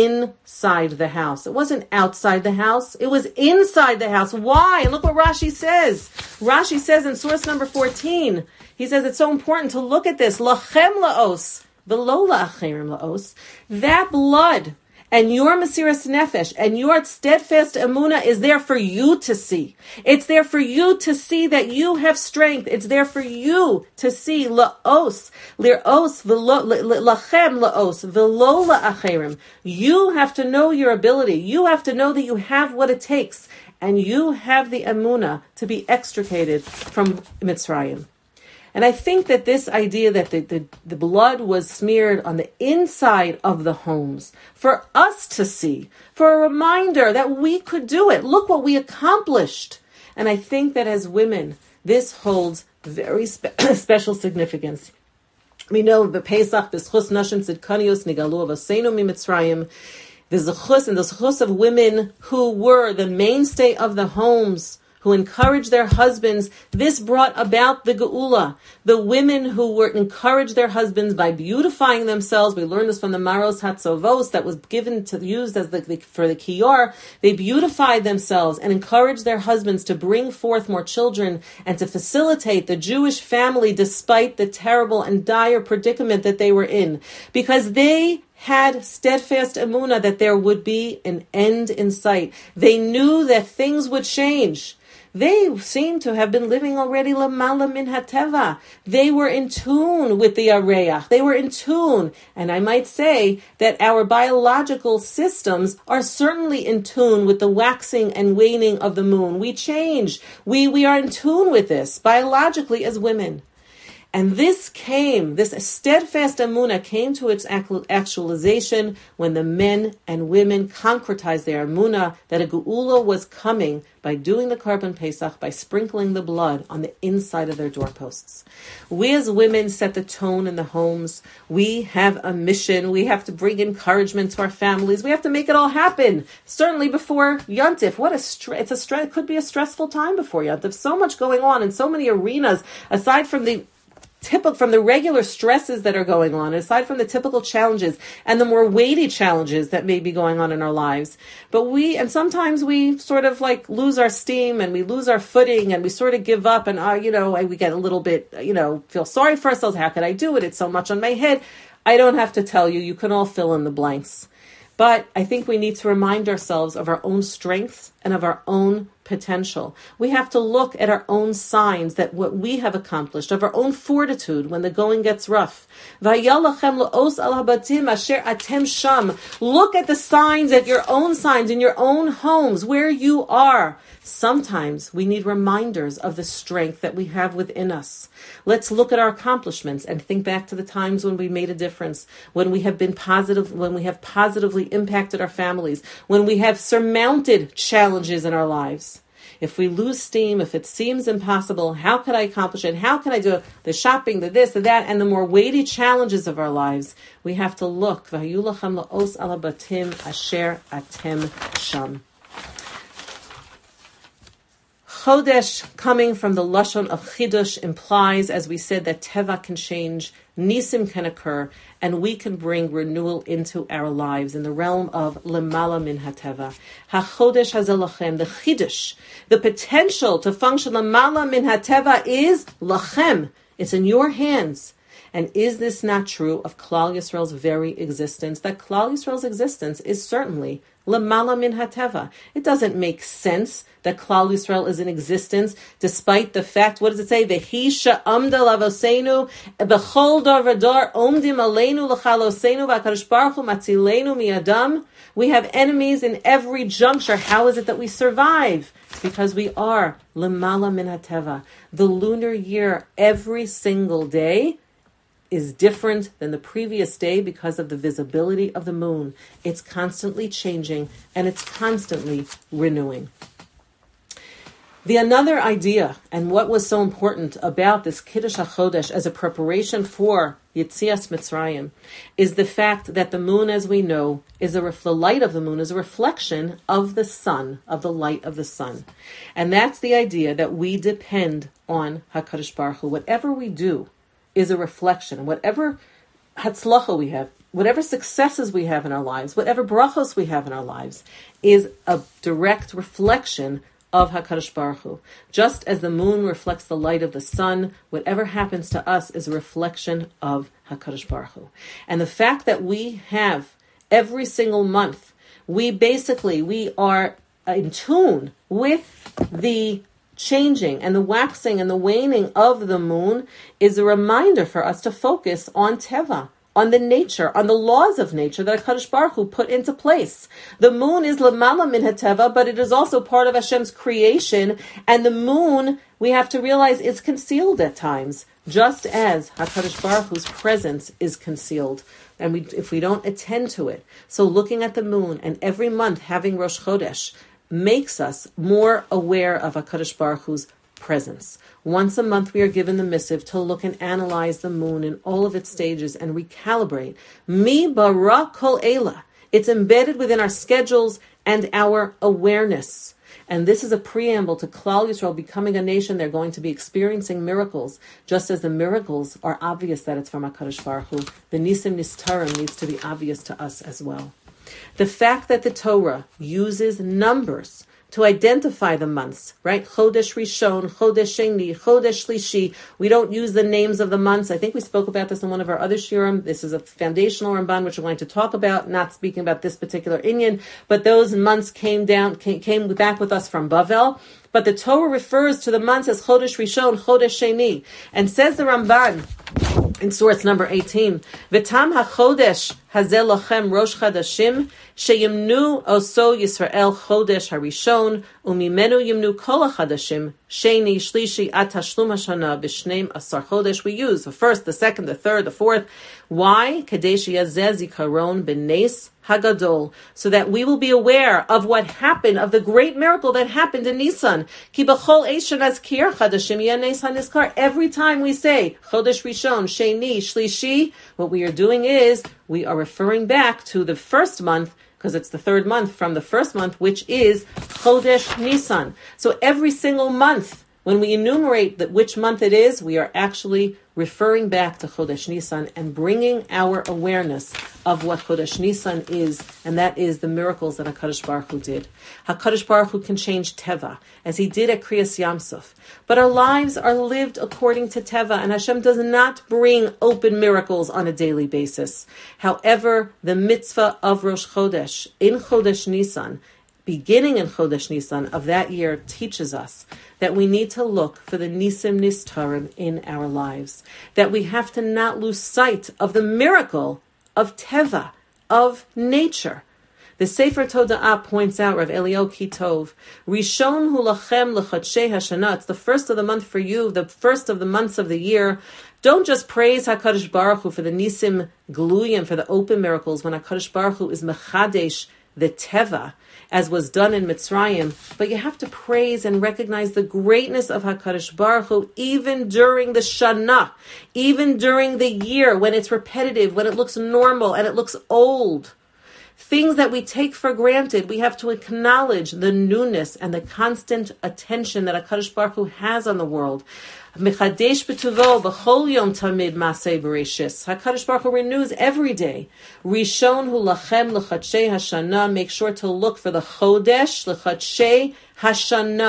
inside the house. It wasn't outside the house. It was inside the house. Why? And look what Rashi says. Rashi says in source number 14, he says it's so important to look at this. Lachem laos, v'lo la'acherim laos. That blood and your Mesiras Nefesh and your steadfast Emunah is there for you to see. It's there for you to see that you have strength. It's there for you to see laos, lir'os, lachem laos, v'lo la'acherim. You have to know your ability. You have to know that you have what it takes. And you have the Emunah to be extricated from Mitzrayim. And I think that this idea that the blood was smeared on the inside of the homes for us to see, for a reminder that we could do it. Look what we accomplished. And I think that as women, this holds very special significance. We know the Pesach, b'schus nashim tzidkanios nigalu avosenu miMitzrayim. The zechus and the zechus of women who were the mainstay of the homes, who encouraged their husbands. This brought about the Geula. The women who encouraged their husbands by beautifying themselves. We learned this from the Maros Hatzovos that was used as for the Kiyar. They beautified themselves and encouraged their husbands to bring forth more children and to facilitate the Jewish family despite the terrible and dire predicament that they were in. Because they had steadfast emunah that there would be an end in sight. They knew that things would change. They seem to have been living already lamala min hateva. They were in tune with the areach. They were in tune. And I might say that our biological systems are certainly in tune with the waxing and waning of the moon. We change. We are in tune with this biologically as women. And this steadfast emunah came to its actualization when the men and women concretized their emunah that a geula was coming by doing the Korban Pesach, by sprinkling the blood on the inside of their doorposts. We as women set the tone in the homes. We have a mission. We have to bring encouragement to our families. We have to make it all happen. Certainly before Yontif. It could be a stressful time before Yontif. So much going on in so many arenas, aside from the regular stresses that are going on, aside from the typical challenges and the more weighty challenges that may be going on in our lives. But sometimes we sort of like lose our steam and we lose our footing and we sort of give up and, we get a little bit, feel sorry for ourselves. How could I do it? It's so much on my head. I don't have to tell you. You can all fill in the blanks. But I think we need to remind ourselves of our own strengths and of our own potential. We have to look at our own signs that what we have accomplished, of our own fortitude when the going gets rough. Look at the signs, at your own signs in your own homes, where you are. Sometimes we need reminders of the strength that we have within us. Let's look at our accomplishments and think back to the times when we made a difference, when we have been positive, when we have positively impacted our families, when we have surmounted challenges in our lives. If we lose steam, if it seems impossible, how can I accomplish it? How can I do the shopping, the this, the that, and the more weighty challenges of our lives? We have to look. V'hayu lachem la'os ala batim asher atem sham. Chodesh, coming from the Lashon of Chidush, implies, as we said, that Teva can change, Nisim can occur, and we can bring renewal into our lives in the realm of Lemala min HaTeva. HaChodesh HaZelachem, the Chidush, the potential to function Lemala min HaTeva is Lachem. It's in your hands. And is this not true of Klal Yisrael's very existence? That Klal Yisrael's existence is certainly Lamala min hateva. It doesn't make sense that Klal Yisrael is in existence, despite the fact, what does it say? Vehi she'amda lavosenu b'chol dar v'dar omdim aleinu l'chalosenu v'akadosh baruch hu matzilenu mi'adam. We have enemies in every juncture. How is it that we survive? Because we are Lamala min hateva. The lunar year, every single day, is different than the previous day because of the visibility of the moon. It's constantly changing and it's constantly renewing. The another idea, and what was so important about this Kiddush HaChodesh as a preparation for Yetzias Mitzrayim, is the fact that the moon, as we know, the light of the moon is a reflection of the sun, of the light of the sun. And that's the idea that we depend on HaKadosh Baruch Hu. Whatever we do is a reflection. Whatever hatzlacha we have, whatever successes we have in our lives, whatever brachos we have in our lives, is a direct reflection of HaKadosh Baruch Hu. Just as the moon reflects the light of the sun, whatever happens to us is a reflection of HaKadosh Baruch Hu. And the fact that we have every single month, we are in tune with the changing and the waxing and the waning of the moon, is a reminder for us to focus on Teva, on the nature, on the laws of nature that HaKadosh Baruch Hu put into place. The moon is Lamala min HaTeva, but it is also part of Hashem's creation, and the moon, we have to realize, is concealed at times, just as HaKadosh Baruch Hu's presence is concealed, and if we don't attend to it. So looking at the moon and every month having Rosh Chodesh makes us more aware of HaKadosh Baruch Hu's presence. Once a month we are given the missive to look and analyze the moon in all of its stages and recalibrate. Mi bara kol ela. It's embedded within our schedules and our awareness. And this is a preamble to Klal Yisrael becoming a nation. They're going to be experiencing miracles. Just as the miracles are obvious that it's from HaKadosh Baruch Hu, the Nisim Nistarim needs to be obvious to us as well. The fact that the Torah uses numbers to identify the months, right? Chodesh Rishon, Chodesh Sheni, Chodesh Shlishi. We don't use the names of the months. I think we spoke about this in one of our other shiurim. This is a foundational Ramban, which we're going to talk about, not speaking about this particular inyan, but those months came back with us from Bavel. But the Torah refers to the months as Chodesh Rishon, Chodesh Sheni. And says the Ramban in source number 18, V'tam ha-chodesh hazeh lochem rosh chadashim, sheyimnu oso Yisrael chodesh harishon, umimenu yimnu kol ha-chadashim, sheni, shlishi, at tashlum hashana, b'shneim asar chodesh. We use the first, the second, the third, the fourth. Why? Kadesh yazeh zikaron b'nes Hagadol, so that we will be aware of what happened, of the great miracle that happened in Nisan. Ki b'chol eishan azkir chadashim yanes hanizkar. Every time we say Chodesh Rishon, Sheni, Shlishi, what we are doing is we are referring back to the first month, because it's the third month from the first month, which is Chodesh Nisan. So every single month, when we enumerate which month it is, we are actually referring back to Chodesh Nisan and bringing our awareness of what Chodesh Nisan is, and that is the miracles that HaKadosh Baruch Hu did. HaKadosh Baruch Hu can change Teva, as He did at Kriyas Yamsuf. But our lives are lived according to Teva, and Hashem does not bring open miracles on a daily basis. However, the mitzvah of Rosh Chodesh, in Chodesh Nisan, beginning in Chodesh Nisan of that year, teaches us that we need to look for the Nisim Nistarim in our lives. That we have to not lose sight of the miracle of Teva, of nature. The Sefer Toda'ah points out, Rav Eliyahu Kitov, Rishon hu lachem l'chadshei hashana. It's the first of the month for you, the first of the months of the year. Don't just praise HaKadosh Baruch Hu for the Nisim Gluyim, for the open miracles, when HaKadosh Baruch Hu is mechadesh, the Teva, as was done in Mitzrayim, but you have to praise and recognize the greatness of HaKadosh Baruch Hu even during the Shana, even during the year when it's repetitive, when it looks normal and it looks old. Things that we take for granted, we have to acknowledge the newness and the constant attention that HaKadosh Baruch Hu has on the world. Mechadesh b'tuvo b'chol yom tamid masei bereshis. HaKadosh Baruch Hu renews every day. Rishon hu lachem l'chadshei hashana. Make sure to look for the chodesh l'chadshei hashana.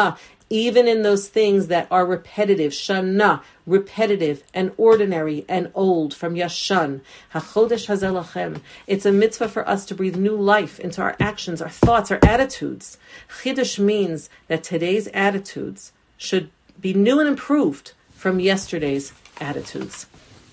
even in those things that are repetitive, shana, repetitive and ordinary and old, from yashan. HaChodesh hazeh lachem. It's a mitzvah for us to breathe new life into our actions, our thoughts, our attitudes. Chidush means that today's attitudes should be new and improved from yesterday's attitudes.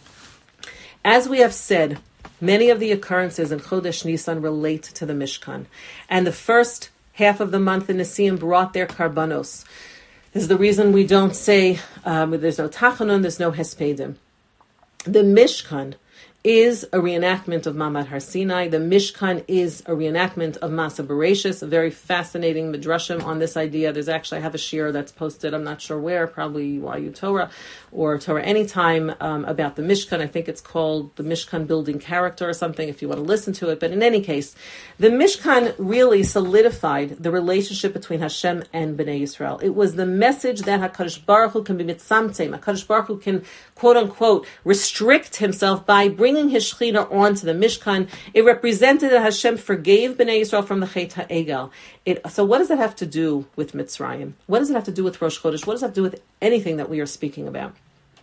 As we have said, many of the occurrences in Chodesh Nisan relate to the Mishkan. And the first half of the month, the Nesiim brought their karbanos. This is the reason we don't say, there's no Tachanun, there's no Hespedim. The Mishkan is a reenactment of Mamad Har Sinai. The Mishkan is a reenactment of Masa Bereshis, a very fascinating midrashim on this idea. There's actually, I have a shiur that's posted, I'm not sure where, probably YU Torah or Torah Anytime, about the Mishkan. I think it's called the Mishkan Building Character or something, if you want to listen to it. But in any case, the Mishkan really solidified the relationship between Hashem and Bnei Yisrael. It was the message that HaKadosh Baruch Hu can be mitzamtzem. HaKadosh Baruch Hu can, quote unquote, restrict himself by bringing his Shekhinah onto the Mishkan. It represented that Hashem forgave Bnei Yisrael from the Chet HaEgel. So what does that have to do with Mitzrayim? What does it have to do with Rosh Chodesh? What does that have to do with anything that we are speaking about?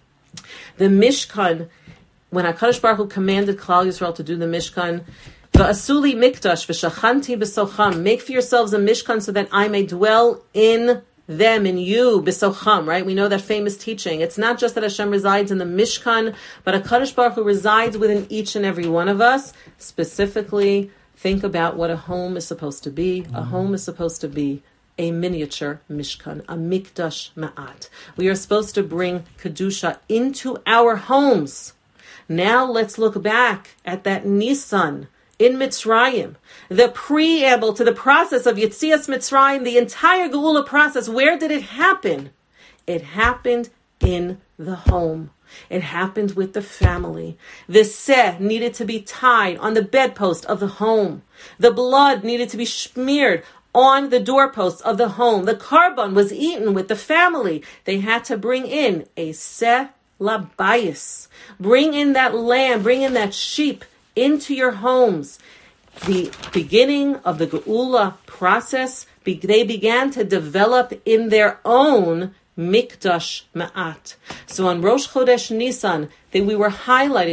The Mishkan, when HaKadosh Baruch Hu commanded Klal Yisrael to do the Mishkan, V'asuli mikdash v'shachanti b'socham, make for yourselves a Mishkan so that I may dwell in them, in you, b'socham, right? We know that famous teaching. It's not just that Hashem resides in the Mishkan, but HaKadosh Baruch Hu resides within each and every one of us. Specifically, think about what a home is supposed to be. A home is supposed to be a miniature Mishkan, a mikdash ma'at. We are supposed to bring Kedusha into our homes. Now let's look back at that Nisan in Mitzrayim, the preamble to the process of Yetzias Mitzrayim, the entire Geula process. Where did it happen? It happened in the home. It happened with the family. The seh needed to be tied on the bedpost of the home. The blood needed to be smeared on the doorposts of the home. The karban was eaten with the family. They had to bring in a seh labayis. Bring in that lamb, bring in that sheep into your homes. The beginning of the Geula process, they began to develop in their own Mikdash Ma'at. So on Rosh Chodesh Nisan, we were highlighting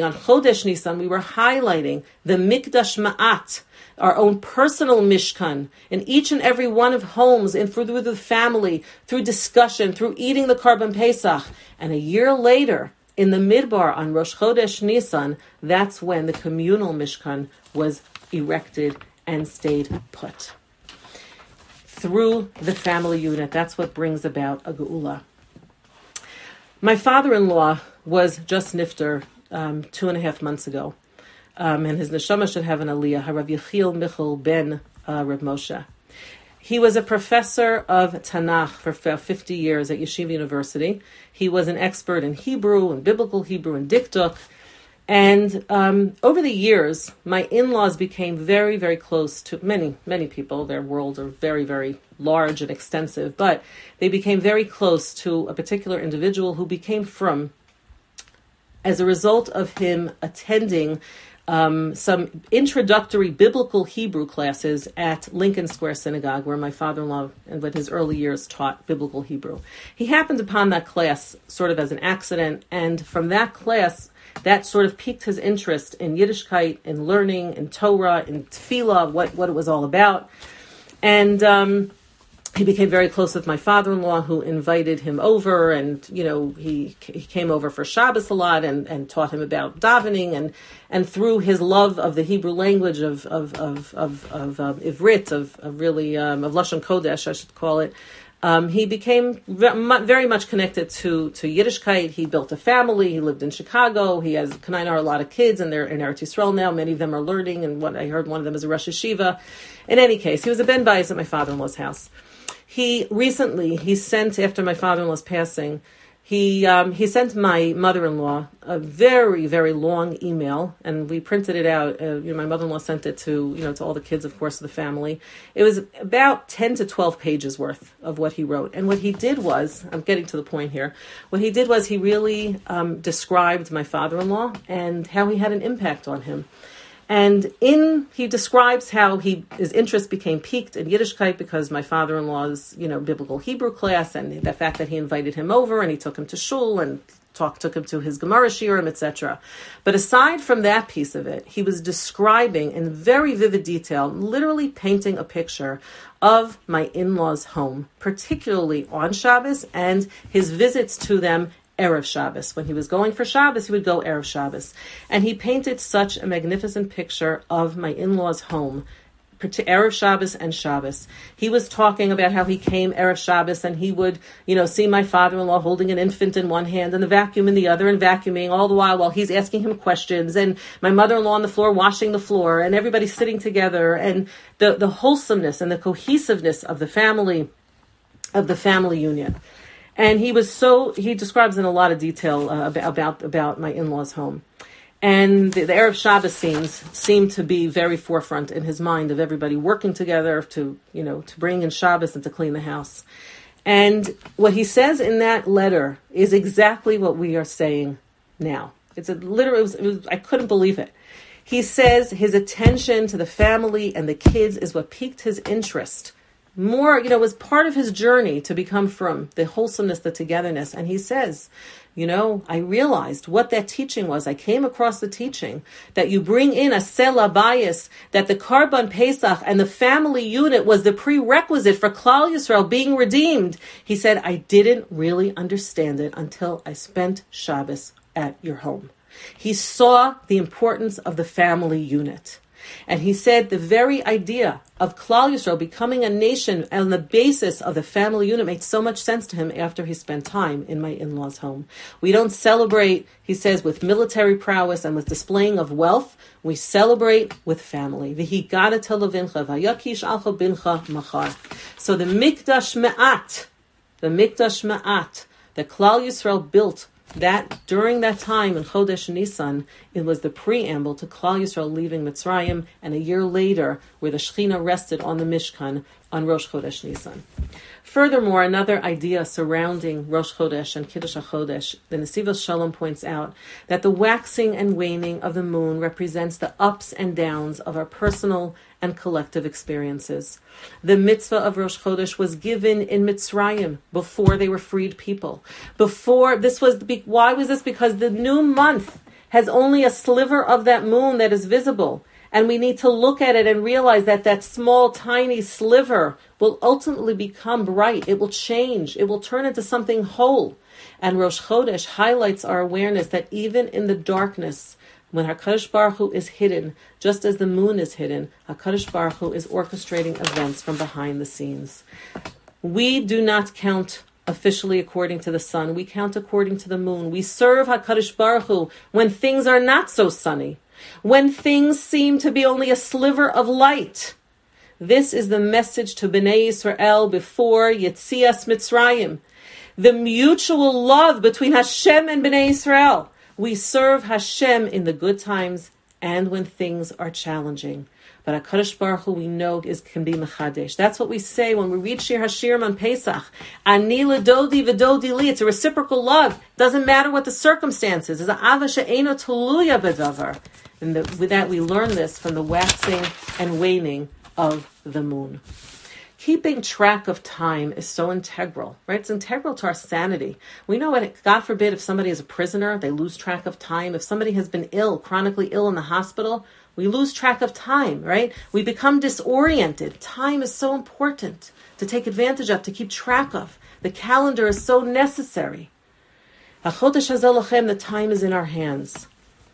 the Mikdash Ma'at, our own personal Mishkan, in each and every one of homes, and through the family, through discussion, through eating the Karban Pesach. And a year later, in the Midbar on Rosh Chodesh Nisan, that's when the communal Mishkan was erected and stayed put. Through the family unit, that's what brings about a Geula. My father-in-law was just nifter 2.5 months ago, and his neshama should have an aliyah, Harav Yechiel Michal ben Reb Moshe. He was a professor of Tanakh for 50 years at Yeshiva University. He was an expert in Hebrew, and biblical Hebrew, and Dikduk. And over the years, my in-laws became very, very close to many, many people. Their worlds are very, very large and extensive. But they became very close to a particular individual who became frum as a result of him attending some introductory biblical Hebrew classes at Lincoln Square Synagogue, where my father-in-law, in his early years, taught biblical Hebrew. He happened upon that class sort of as an accident, and from that class, that sort of piqued his interest in Yiddishkeit, in learning, in Torah, in Tefillah, what it was all about. And he became very close with my father-in-law, who invited him over, and he came over for Shabbos a lot and taught him about davening, and through his love of the Hebrew language of Ivrit, of Lashon Kodesh, I should call it. He became very much connected to Yiddishkeit. He built a family. He lived in Chicago. He has a lot of kids, and they're in Eretz Yisrael now. Many of them are learning, and what I heard, one of them is a Rosh Yeshiva. In any case, he was a Ben Bayis at my father-in-law's house. He sent, after my father-in-law's passing, he sent my mother-in-law a very, very long email, and we printed it out. My mother-in-law sent it to all the kids, of course, of the family. It was about 10 to 12 pages worth of what he wrote. And what he did was, I'm getting to the point here, what he did was he really described my father-in-law and how he had an impact on him. And he describes how his interest became piqued in Yiddishkeit because my father-in-law's, biblical Hebrew class, and the fact that he invited him over and he took him to shul and took him to his Gemara Shiurim, etc. But aside from that piece of it, he was describing in very vivid detail, literally painting a picture of my in-laws' home, particularly on Shabbos, and his visits to them Erev Shabbos. When he was going for Shabbos, he would go Erev Shabbos. And he painted such a magnificent picture of my in-laws' home, to Erev Shabbos and Shabbos. He was talking about how he came Erev Shabbos and he would, see my father-in-law holding an infant in one hand and the vacuum in the other and vacuuming all the while he's asking him questions, and my mother-in-law on the floor washing the floor, and everybody sitting together, and the wholesomeness and the cohesiveness of the family union. And he describes in a lot of detail about my in-laws' home. And the Erev Shabbos scenes seem to be very forefront in his mind of everybody working together to bring in Shabbos and to clean the house. And what he says in that letter is exactly what we are saying now. I couldn't believe it. He says his attention to the family and the kids is what piqued his interest. More, was part of his journey to become from the wholesomeness, the togetherness. And he says, I realized what that teaching was. I came across the teaching that you bring in a sela bias, that the Karban Pesach and the family unit was the prerequisite for Klal Yisrael being redeemed. He said, I didn't really understand it until I spent Shabbos at your home. He saw the importance of the family unit. And he said the very idea of Klal Yisrael becoming a nation on the basis of the family unit made so much sense to him after he spent time in my in-laws' home. We don't celebrate, he says, with military prowess and with displaying of wealth. We celebrate with family. So the Mikdash Ma'at, that Klal Yisrael built, that during that time in Chodesh Nisan, it was the preamble to Klal Yisrael leaving Mitzrayim, and a year later, where the Shekhinah rested on the Mishkan on Rosh Chodesh Nisan. Furthermore, another idea surrounding Rosh Chodesh and Kiddush HaChodesh, the Nesivos Shalom points out that the waxing and waning of the moon represents the ups and downs of our personal and collective experiences. The mitzvah of Rosh Chodesh was given in Mitzrayim before they were freed people. Why was this? Because the new month has only a sliver of that moon that is visible. And we need to look at it and realize that small, tiny sliver will ultimately become bright. It will change. It will turn into something whole. And Rosh Chodesh highlights our awareness that even in the darkness, when HaKadosh Baruch Hu is hidden, just as the moon is hidden, HaKadosh Baruch Hu is orchestrating events from behind the scenes. We do not count officially according to the sun. We count according to the moon. We serve HaKadosh Baruch Hu when things are not so sunny, when things seem to be only a sliver of light. This is the message to Bnei Yisrael before Yetzias Mitzrayim. The mutual love between Hashem and Bnei Yisrael. We serve Hashem in the good times and when things are challenging. But HaKadosh Baruch Hu, we know, can be mechadesh. That's what we say when we read Shir Hashirim on Pesach. Ani l'dodi v'dodi li. It's a reciprocal love. Doesn't matter what the circumstances. It's an ava she'eno toluya b'davar. And with that, we learn this from the waxing and waning of the moon. Keeping track of time is so integral, right? It's integral to our sanity. We know what, God forbid, if somebody is a prisoner, they lose track of time. If somebody has been ill, chronically ill in the hospital, we lose track of time, right? We become disoriented. Time is so important to take advantage of, to keep track of. The calendar is so necessary. HaChodesh Hazeh Lachem, the time is in our hands.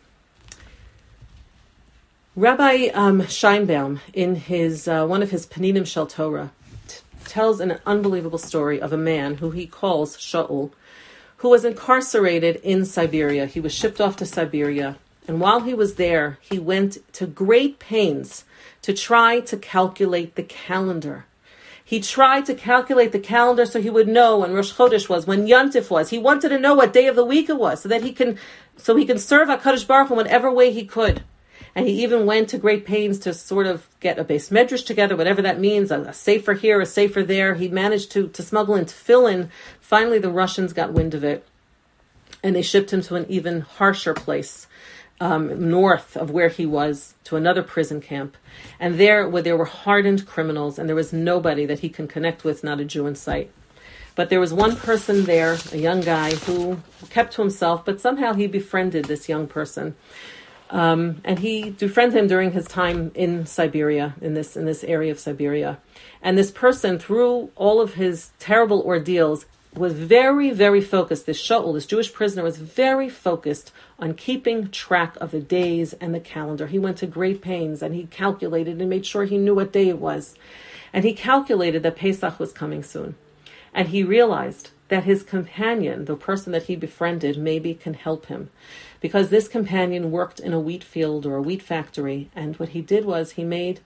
Rabbi Scheinbaum, in his one of his Paninim Shel Torah, tells an unbelievable story of a man who he calls Shaul, who was incarcerated in Siberia. He was shipped off to Siberia, and while he was there, he went to great pains to try to calculate the calendar. He tried to calculate the calendar so he would know when Rosh Chodesh was, when Yontif was. He wanted to know what day of the week it was, so that he can serve HaKadosh Baruch Hu in whatever way he could. And he even went to great pains to sort of get a base medrash together, whatever that means, a sefer here, a sefer there. He managed to smuggle in tefillin. Finally, the Russians got wind of it, and they shipped him to an even harsher place, north of where he was to another prison camp. And there were hardened criminals, and there was nobody that he can connect with, not a Jew in sight. But there was one person there, a young guy, who kept to himself, but somehow he befriended this young person. And he befriended him during his time in Siberia, in this area of Siberia. And this person, through all of his terrible ordeals, was very, very focused. This Shaul, this Jewish prisoner, was very focused on keeping track of the days and the calendar. He went to great pains, and he calculated and made sure he knew what day it was. And he calculated that Pesach was coming soon. And he realized that his companion, the person that he befriended, maybe can help him. Because this companion worked in a wheat field or a wheat factory. And what he did was he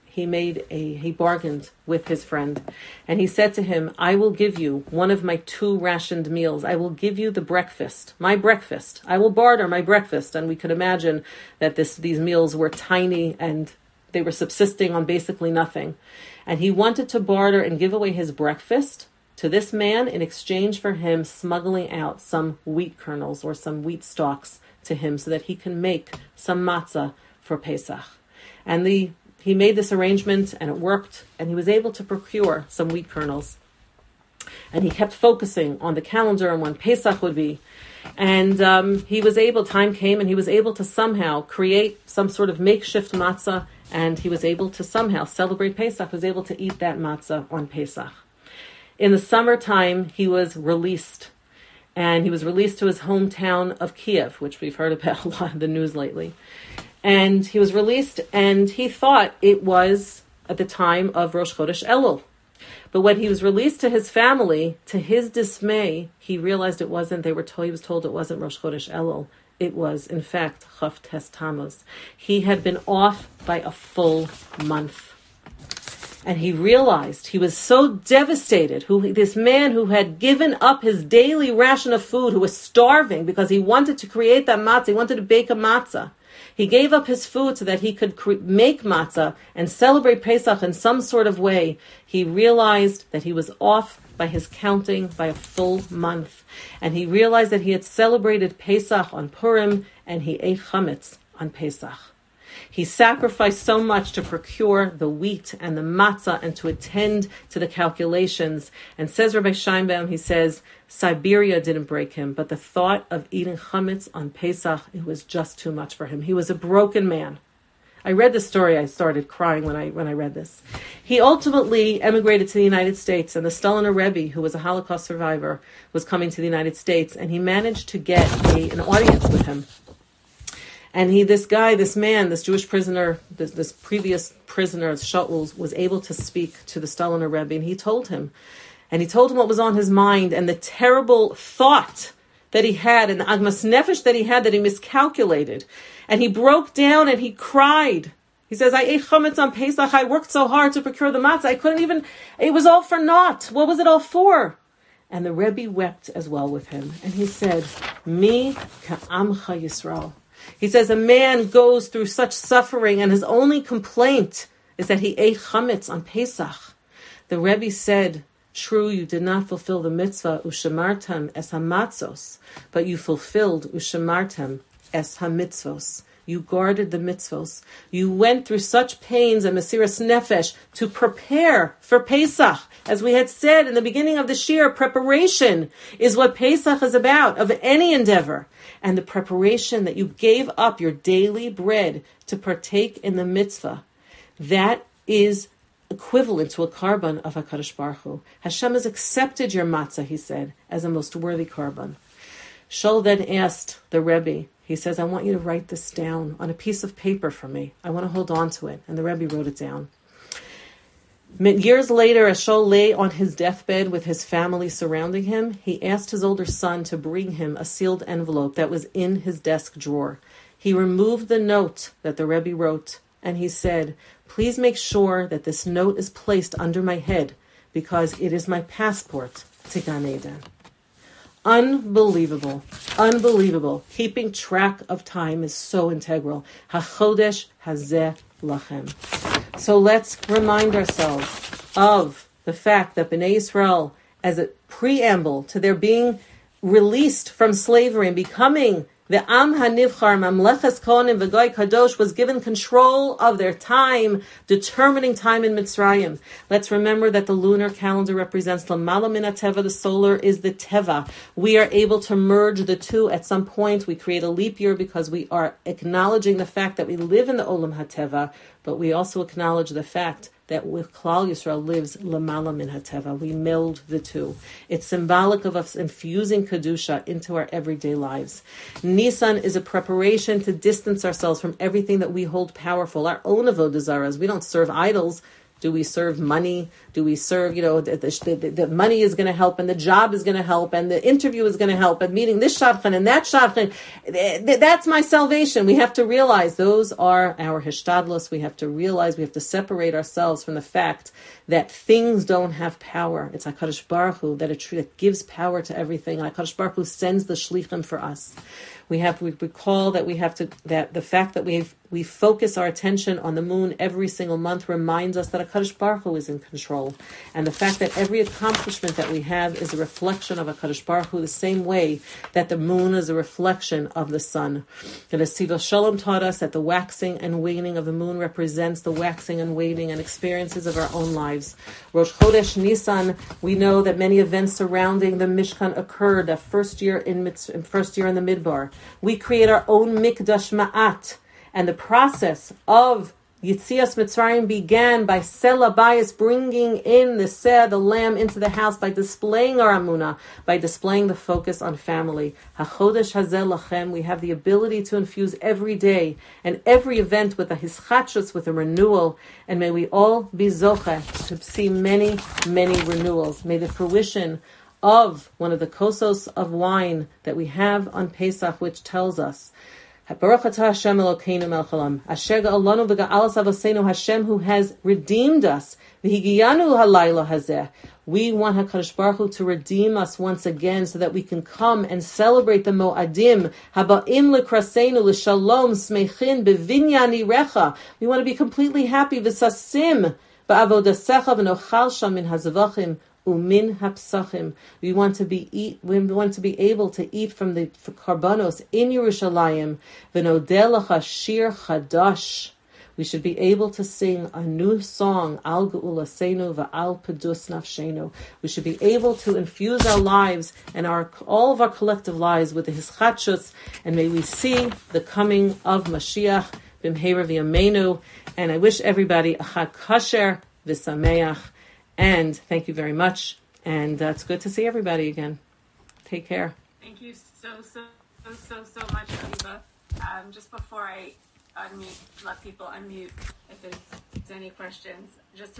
bargained with his friend. And he said to him, I will give you one of my 2 rationed meals. I will give you the breakfast, my breakfast. I will barter my breakfast. And we could imagine that these meals were tiny and they were subsisting on basically nothing. And he wanted to barter and give away his breakfast to this man in exchange for him smuggling out some wheat kernels or some wheat stalks to him so that he can make some matzah for Pesach. And he made this arrangement, and it worked, and he was able to procure some wheat kernels. And he kept focusing on the calendar and when Pesach would be. And time came, and he was able to somehow create some sort of makeshift matzah, and he was able to somehow celebrate Pesach, was able to eat that matzah on Pesach. In the summertime, he was released, and he was released to his hometown of Kiev, which we've heard about a lot in the news lately. And he was released, and he thought it was at the time of Rosh Chodesh Elul. But when he was released to his family, to his dismay, he realized it wasn't. He was told it wasn't Rosh Chodesh Elul. It was, in fact, Chaf Tes Tammuz. He had been off by a full month. And he realized he was so devastated. This man who had given up his daily ration of food, who was starving because he wanted to create that matzah, he wanted to bake a matzah. He gave up his food so that he could make matzah and celebrate Pesach in some sort of way. He realized that he was off by his counting by a full month. And he realized that he had celebrated Pesach on Purim and he ate chametz on Pesach. He sacrificed so much to procure the wheat and the matzah and to attend to the calculations. And says Rabbi Scheinbaum, he says, Siberia didn't break him, but the thought of eating chametz on Pesach, it was just too much for him. He was a broken man. I read the story, I started crying when I read this. He ultimately emigrated to the United States, and the Staliner Rebbe, who was a Holocaust survivor, was coming to the United States, and he managed to get an audience with him. And this Jewish prisoner, this previous prisoner, Shaul, was able to speak to the Staliner Rebbe, and he told him what was on his mind, and the terrible thought that he had, and the agmas nefesh that he had, that he miscalculated. And he broke down and he cried. He says, I ate chametz on Pesach, I worked so hard to procure the matzah, it was all for naught. What was it all for? And the Rebbe wept as well with him. And he said, Mi ka'amcha Yisrael. He says, a man goes through such suffering and his only complaint is that he ate chametz on Pesach. The Rebbe said, true, you did not fulfill the mitzvah, ushemartem es hamatzos, but you fulfilled ushemartem es hamitzvos. You guarded the mitzvos. You went through such pains and mesiras nefesh to prepare for Pesach. As we had said in the beginning of the shir, preparation is what Pesach is about, of any endeavor. And the preparation that you gave up your daily bread to partake in the mitzvah, that is equivalent to a korban of HaKadosh Baruch Hu. Hashem has accepted your matzah, he said, as a most worthy korban. Shaul then asked the Rebbe, he says, I want you to write this down on a piece of paper for me. I want to hold on to it. And the Rebbe wrote it down. Years later, as Shaul lay on his deathbed with his family surrounding him, he asked his older son to bring him a sealed envelope that was in his desk drawer. He removed the note that the Rebbe wrote, and he said, please make sure that this note is placed under my head, because it is my passport to Gan Eden. Unbelievable. Unbelievable. Keeping track of time is so integral. HaChodesh hazeh lachem. So let's remind ourselves of the fact that Bnei Yisrael, as a preamble to their being released from slavery and becoming The Am HaNivchar, Mamleches Kohanim V'Goy Kadosh, was given control of their time, determining time in Mitzrayim. Let's remember that the lunar calendar represents Lamala Min HaTeva, the solar is the Teva. We are able to merge the two at some point. We create a leap year because we are acknowledging the fact that we live in the Olam HaTeva, but we also acknowledge the fact that with Klal Yisrael lives Lamala Min HaTeva. We meld the two. It's symbolic of us infusing Kedusha into our everyday lives. Nisan is a preparation to distance ourselves from everything that we hold powerful, our own avodah zaras. We don't serve idols. Do we serve money? Do we serve, the money is going to help, and the job is going to help, and the interview is going to help, and meeting this shadchan and that shadchan. That's my salvation. We have to realize those are our hishtadlus. We have to realize we have to separate ourselves from the fact that things don't have power. It's HaKadosh Baruch Hu that gives power to everything, and HaKadosh Baruch Hu sends the shlichim for us. We recall that that the fact that we focus our attention on the moon every single month reminds us that HaKadosh Baruch Hu is in control. And the fact that every accomplishment that we have is a reflection of HaKadosh Baruch Hu, the same way that the moon is a reflection of the sun. The Sivos Shalom taught us that the waxing and waning of the moon represents the waxing and waning and experiences of our own lives. Rosh Chodesh Nisan, we know that many events surrounding the Mishkan occurred that first year in the Midbar. We create our own Mikdash Ma'at, and the process of Yitzias Mitzrayim began by Sela Bayis, bringing in the lamb into the house, by displaying our Amunah, by displaying the focus on family. HaChodesh Hazeh Lachem, we have the ability to infuse every day and every event with a hischatshus, with a renewal, and may we all be zocheh to see many, many renewals. May the fruition of one of the kosos of wine that we have on Pesach, which tells us, Baruch atah Hashem Elokeinu melech haolam, asher ga'alanu v'ga'alas avoseinu, Hashem who has redeemed us, v'higiyanu halayla hazeh. We want HaKadosh Baruch Hu to redeem us once again so that we can come and celebrate the Mo'adim, haba'im l'kraseinu l'shalom smechin bevinyan irecha. We want to be completely happy, v'sasim ba'avodasecha v'nochal sham min hazavachim umin hapsachim. We want to be able to eat from the karbanos in Yerushalayim. V'nodeh lecha shir chadash. We should be able to sing a new song, Al Ge'ulaseinu va'al pedus nafshenu. We should be able to infuse our lives and all of our collective lives with the hischatshus, and may we see the coming of Mashiach b'mheira v'yameinu. And I wish everybody a Chag Kasher v'sameach. And thank you very much. And it's good to see everybody again. Take care. Thank you so much, Aviva. Just before I let people unmute, if there's any questions, just